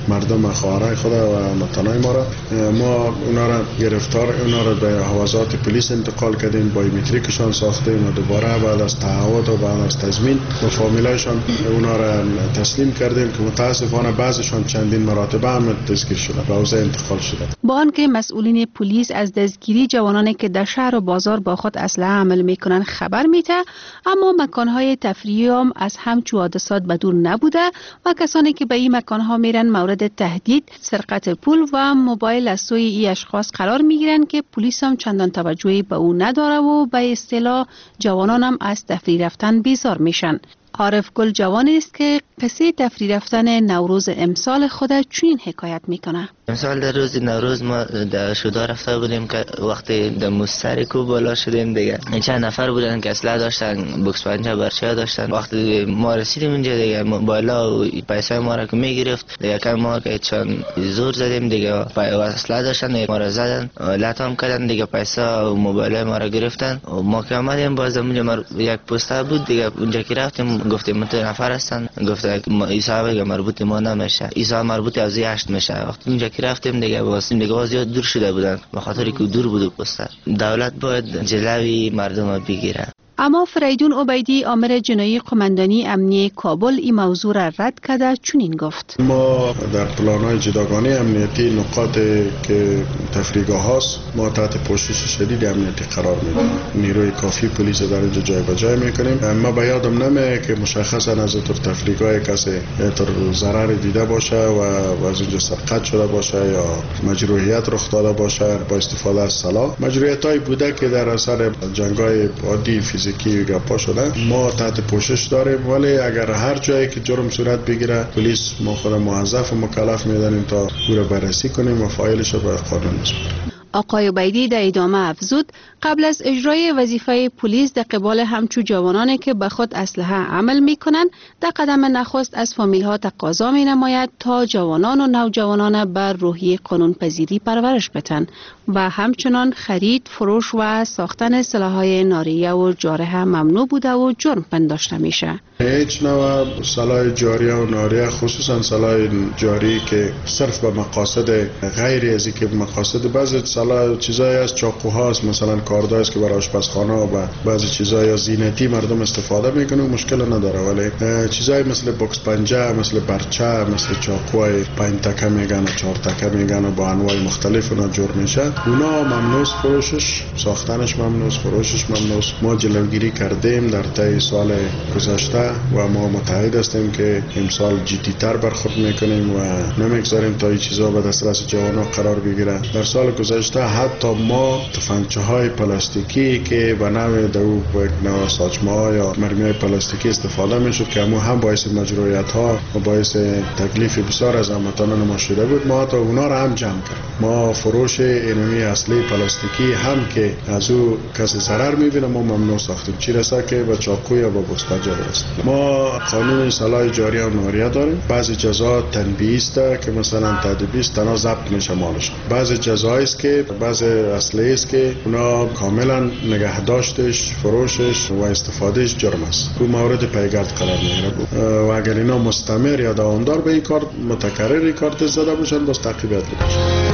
مردم خواهرای خود و متنای ما را ما اونا را گرفتار اونا را به حوزات پلیس انتقال کردیم، بایومتریکشان ساختیم و دوباره بعد از تعهد و بعد از تضمین و فامیلایشان اونا را تسلیم کردیم که متاسفانه بعضشان چندین مراتبه هم دستگیر شده به حوزه انتقال شده. با آنکه مسئولین پلیس از دستگیری جوانانی که در شهر و بازار با خود اسلحه عمل میکنن خبر میده، اما مکانهای تفریحی هم از همچو حادثات بدور نبوده و کسانی که به این مکانها میرن مورد تهدید، سرقت پول و موبایل از سوی این اشخاص قرار میگیرن که پلیس هم چندان توجهی به او نداره و به اصطلاح جوانان هم از تفریح رفتن بیزار میشن. عارف گل جوانی است که قصه تفریح رفتن نوروز امسال خود چنین حکایت میکنه. امسال در روز نوروز ما در شودا رفته بودیم که وقتی در مستر کو بالا شدیم دیگه چند نفر بودن که اسلحه داشتن، بوکس پنجه برچه داشتن. وقتی ما رسیدیم اینجا دیگه بالا و پیسه ما را که میگرفت دیگه که ما که چند زور زدیم دیگه اسلحه داشتن دیگه ما را زدن لطام کردن دیگه پیسه و موبایل ما را گرفتن. ما که آمدیم باز اونجا یک پسته بود دیگه اونجا که رفتیم گفتیم من تو نفر هستن، گفته ایسا مربوط ما نمیشه، ایسا مربوط از هشت میشه. وقتی اونجا که رفتیم دیگه واسیم دیگه زیاد دور شده بودن به خاطر که دور بود پسته. دولت باید جلوی مردم بگیره. اما فریدون عبیدی آمر جنایی قماندانی امنیه کابل این موضوع را رد کرده چنین گفت: ما در پلان‌های جداگانه امنیتی نقاط که تفریحگاه هاست ما تحت پوشش شدید امنیتی قرار میدیم، نیروی کافی پلیس در اینجا جای به جای میکنیم. ما به یادم نمیاد که مشخصا از طور تفریحگاه کسی تر ضرر دیده باشه و از اینجا سرقت شده باشه یا مجروحیت رخ داده باشه با استفاده از سلاح. مجروحیتایی بوده که در اثر جنگ‌های عادی فیزیکی که گپا شده ما تحت پوشش داریم، ولی اگر هر جایی که جرم صورت بگیره پلیس ما خود موظف و مکلف میدانیم تا او را بررسی کنیم و فایلش را به قانون بسپاریم. آقای عبیدی در ادامه افزود قبل از اجرای وظیفه پلیس در قبال همچو جوانانی که به خود اسلحه عمل می کنند در قدم نخست از فامیل ها تقاضا می نماید تا جوانان و نوجوانان بر روحی قانون پذیری پرورش بدن و همچنان خرید، فروش و ساختن سلاح‌های ناریه و جارحه ممنوع بوده و جرم پنداشته میشه. هیچ نوع سلاح جاریه و ناریه، خصوصا سلاح جاری که صرف به مقاصد غیر از اینکه مقاصد بعضی سلاح چیزایی از چاقوهاست، مثلا کارداست که برای آشپزخانه و بعضی چیزای زینتی مردم استفاده میکنه مشکل نداره، ولی چیزایی مثل بوکس پنجه، مثل برچه، مثل چاقوهای پنج تکه میگن و چهار تکه میگن و با انواع مختلف اونا جور میشه، اونا ممنوع فروشش، ساختنش ممنوع، فروشش ممنوع. ما جلوگیری کردیم در طی سال گذشته و ما متحد هستیم که امسال جدی تر برخورد میکنیم و نمیگذاریم تا این چیزا به دسترس جوانان قرار بگیره. در سال گذشته حتی ما تفنگچه های پلاستیکی که به نوع دو نوع ساچمه ها یا مرمی های پلاستیکی استفاده میشد که همون هم باعث مجروحیت ها و باعث تکلیف بسیار از هموطنان ما شده بود، ما تا اونا را هم جمع کردیم. ما فروش اینمی اصلی پلاستیکی هم که از او کسی ضرر میبینه ما ممنوع ساختیم، چی رسه که با چاقو یا با بوکس پنجه برسه. ما قانون سلاح جاری و ناریه داریم. بعضی جزا تنبیهی است که مثلا تادیبی است تنها ضبط میشه مالش، بعضی جزایی است که بعضی اصلی است که اونا کاملا نگهداشتش، فروشش و استفادهش جرم است، او مورد پیگرد قرار میگیره و اگر اینا مستمر یا دوامدار به این کار متکرر این کار زده باشن باز تعقیب بشه.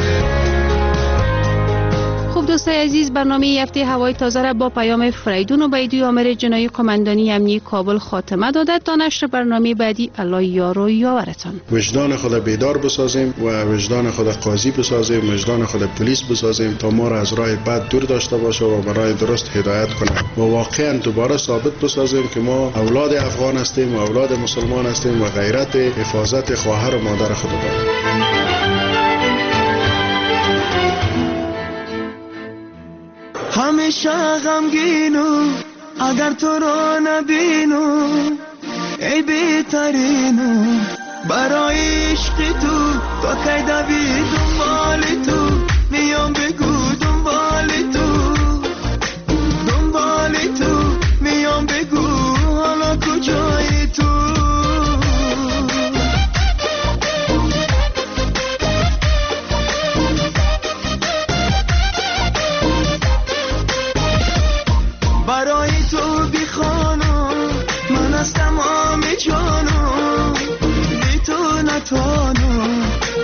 خب دوستای عزیز، برنامه هفته هوای تازه را با پیام فریدون عبیدی آمر جنایی قماندانی امنیه کابل خاتمه داده. تا نشر برنامه بعدی الله یار و یاورتان. وجدان خود بیدار بسازیم و وجدان خود قاضی بسازیم، وجدان خود پلیس بسازیم تا ما را از راه بد دور داشته باشه و برای درست هدایت کنه و واقعا دوباره ثابت بسازیم که ما اولاد افغان هستیم و اولاد مسلمان هستیم و غیرت حفاظت خواهر و مادر خود داریم. همیشه غمگینو اگر تو رو نبینو ای بهترینو برای عشق تو تا کی دوی دنبال تو میام بگو دنبال تو دنبال تو میام بگو حالا کجایی تو برای تو بی خانو من از تمام جانو بی تو نتوانو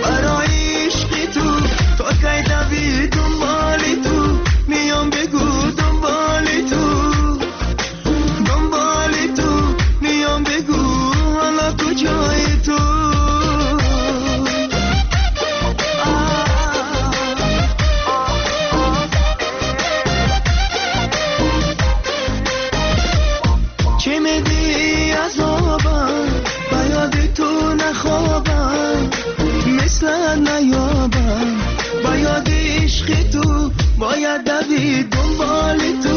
بیادبی دنبال تو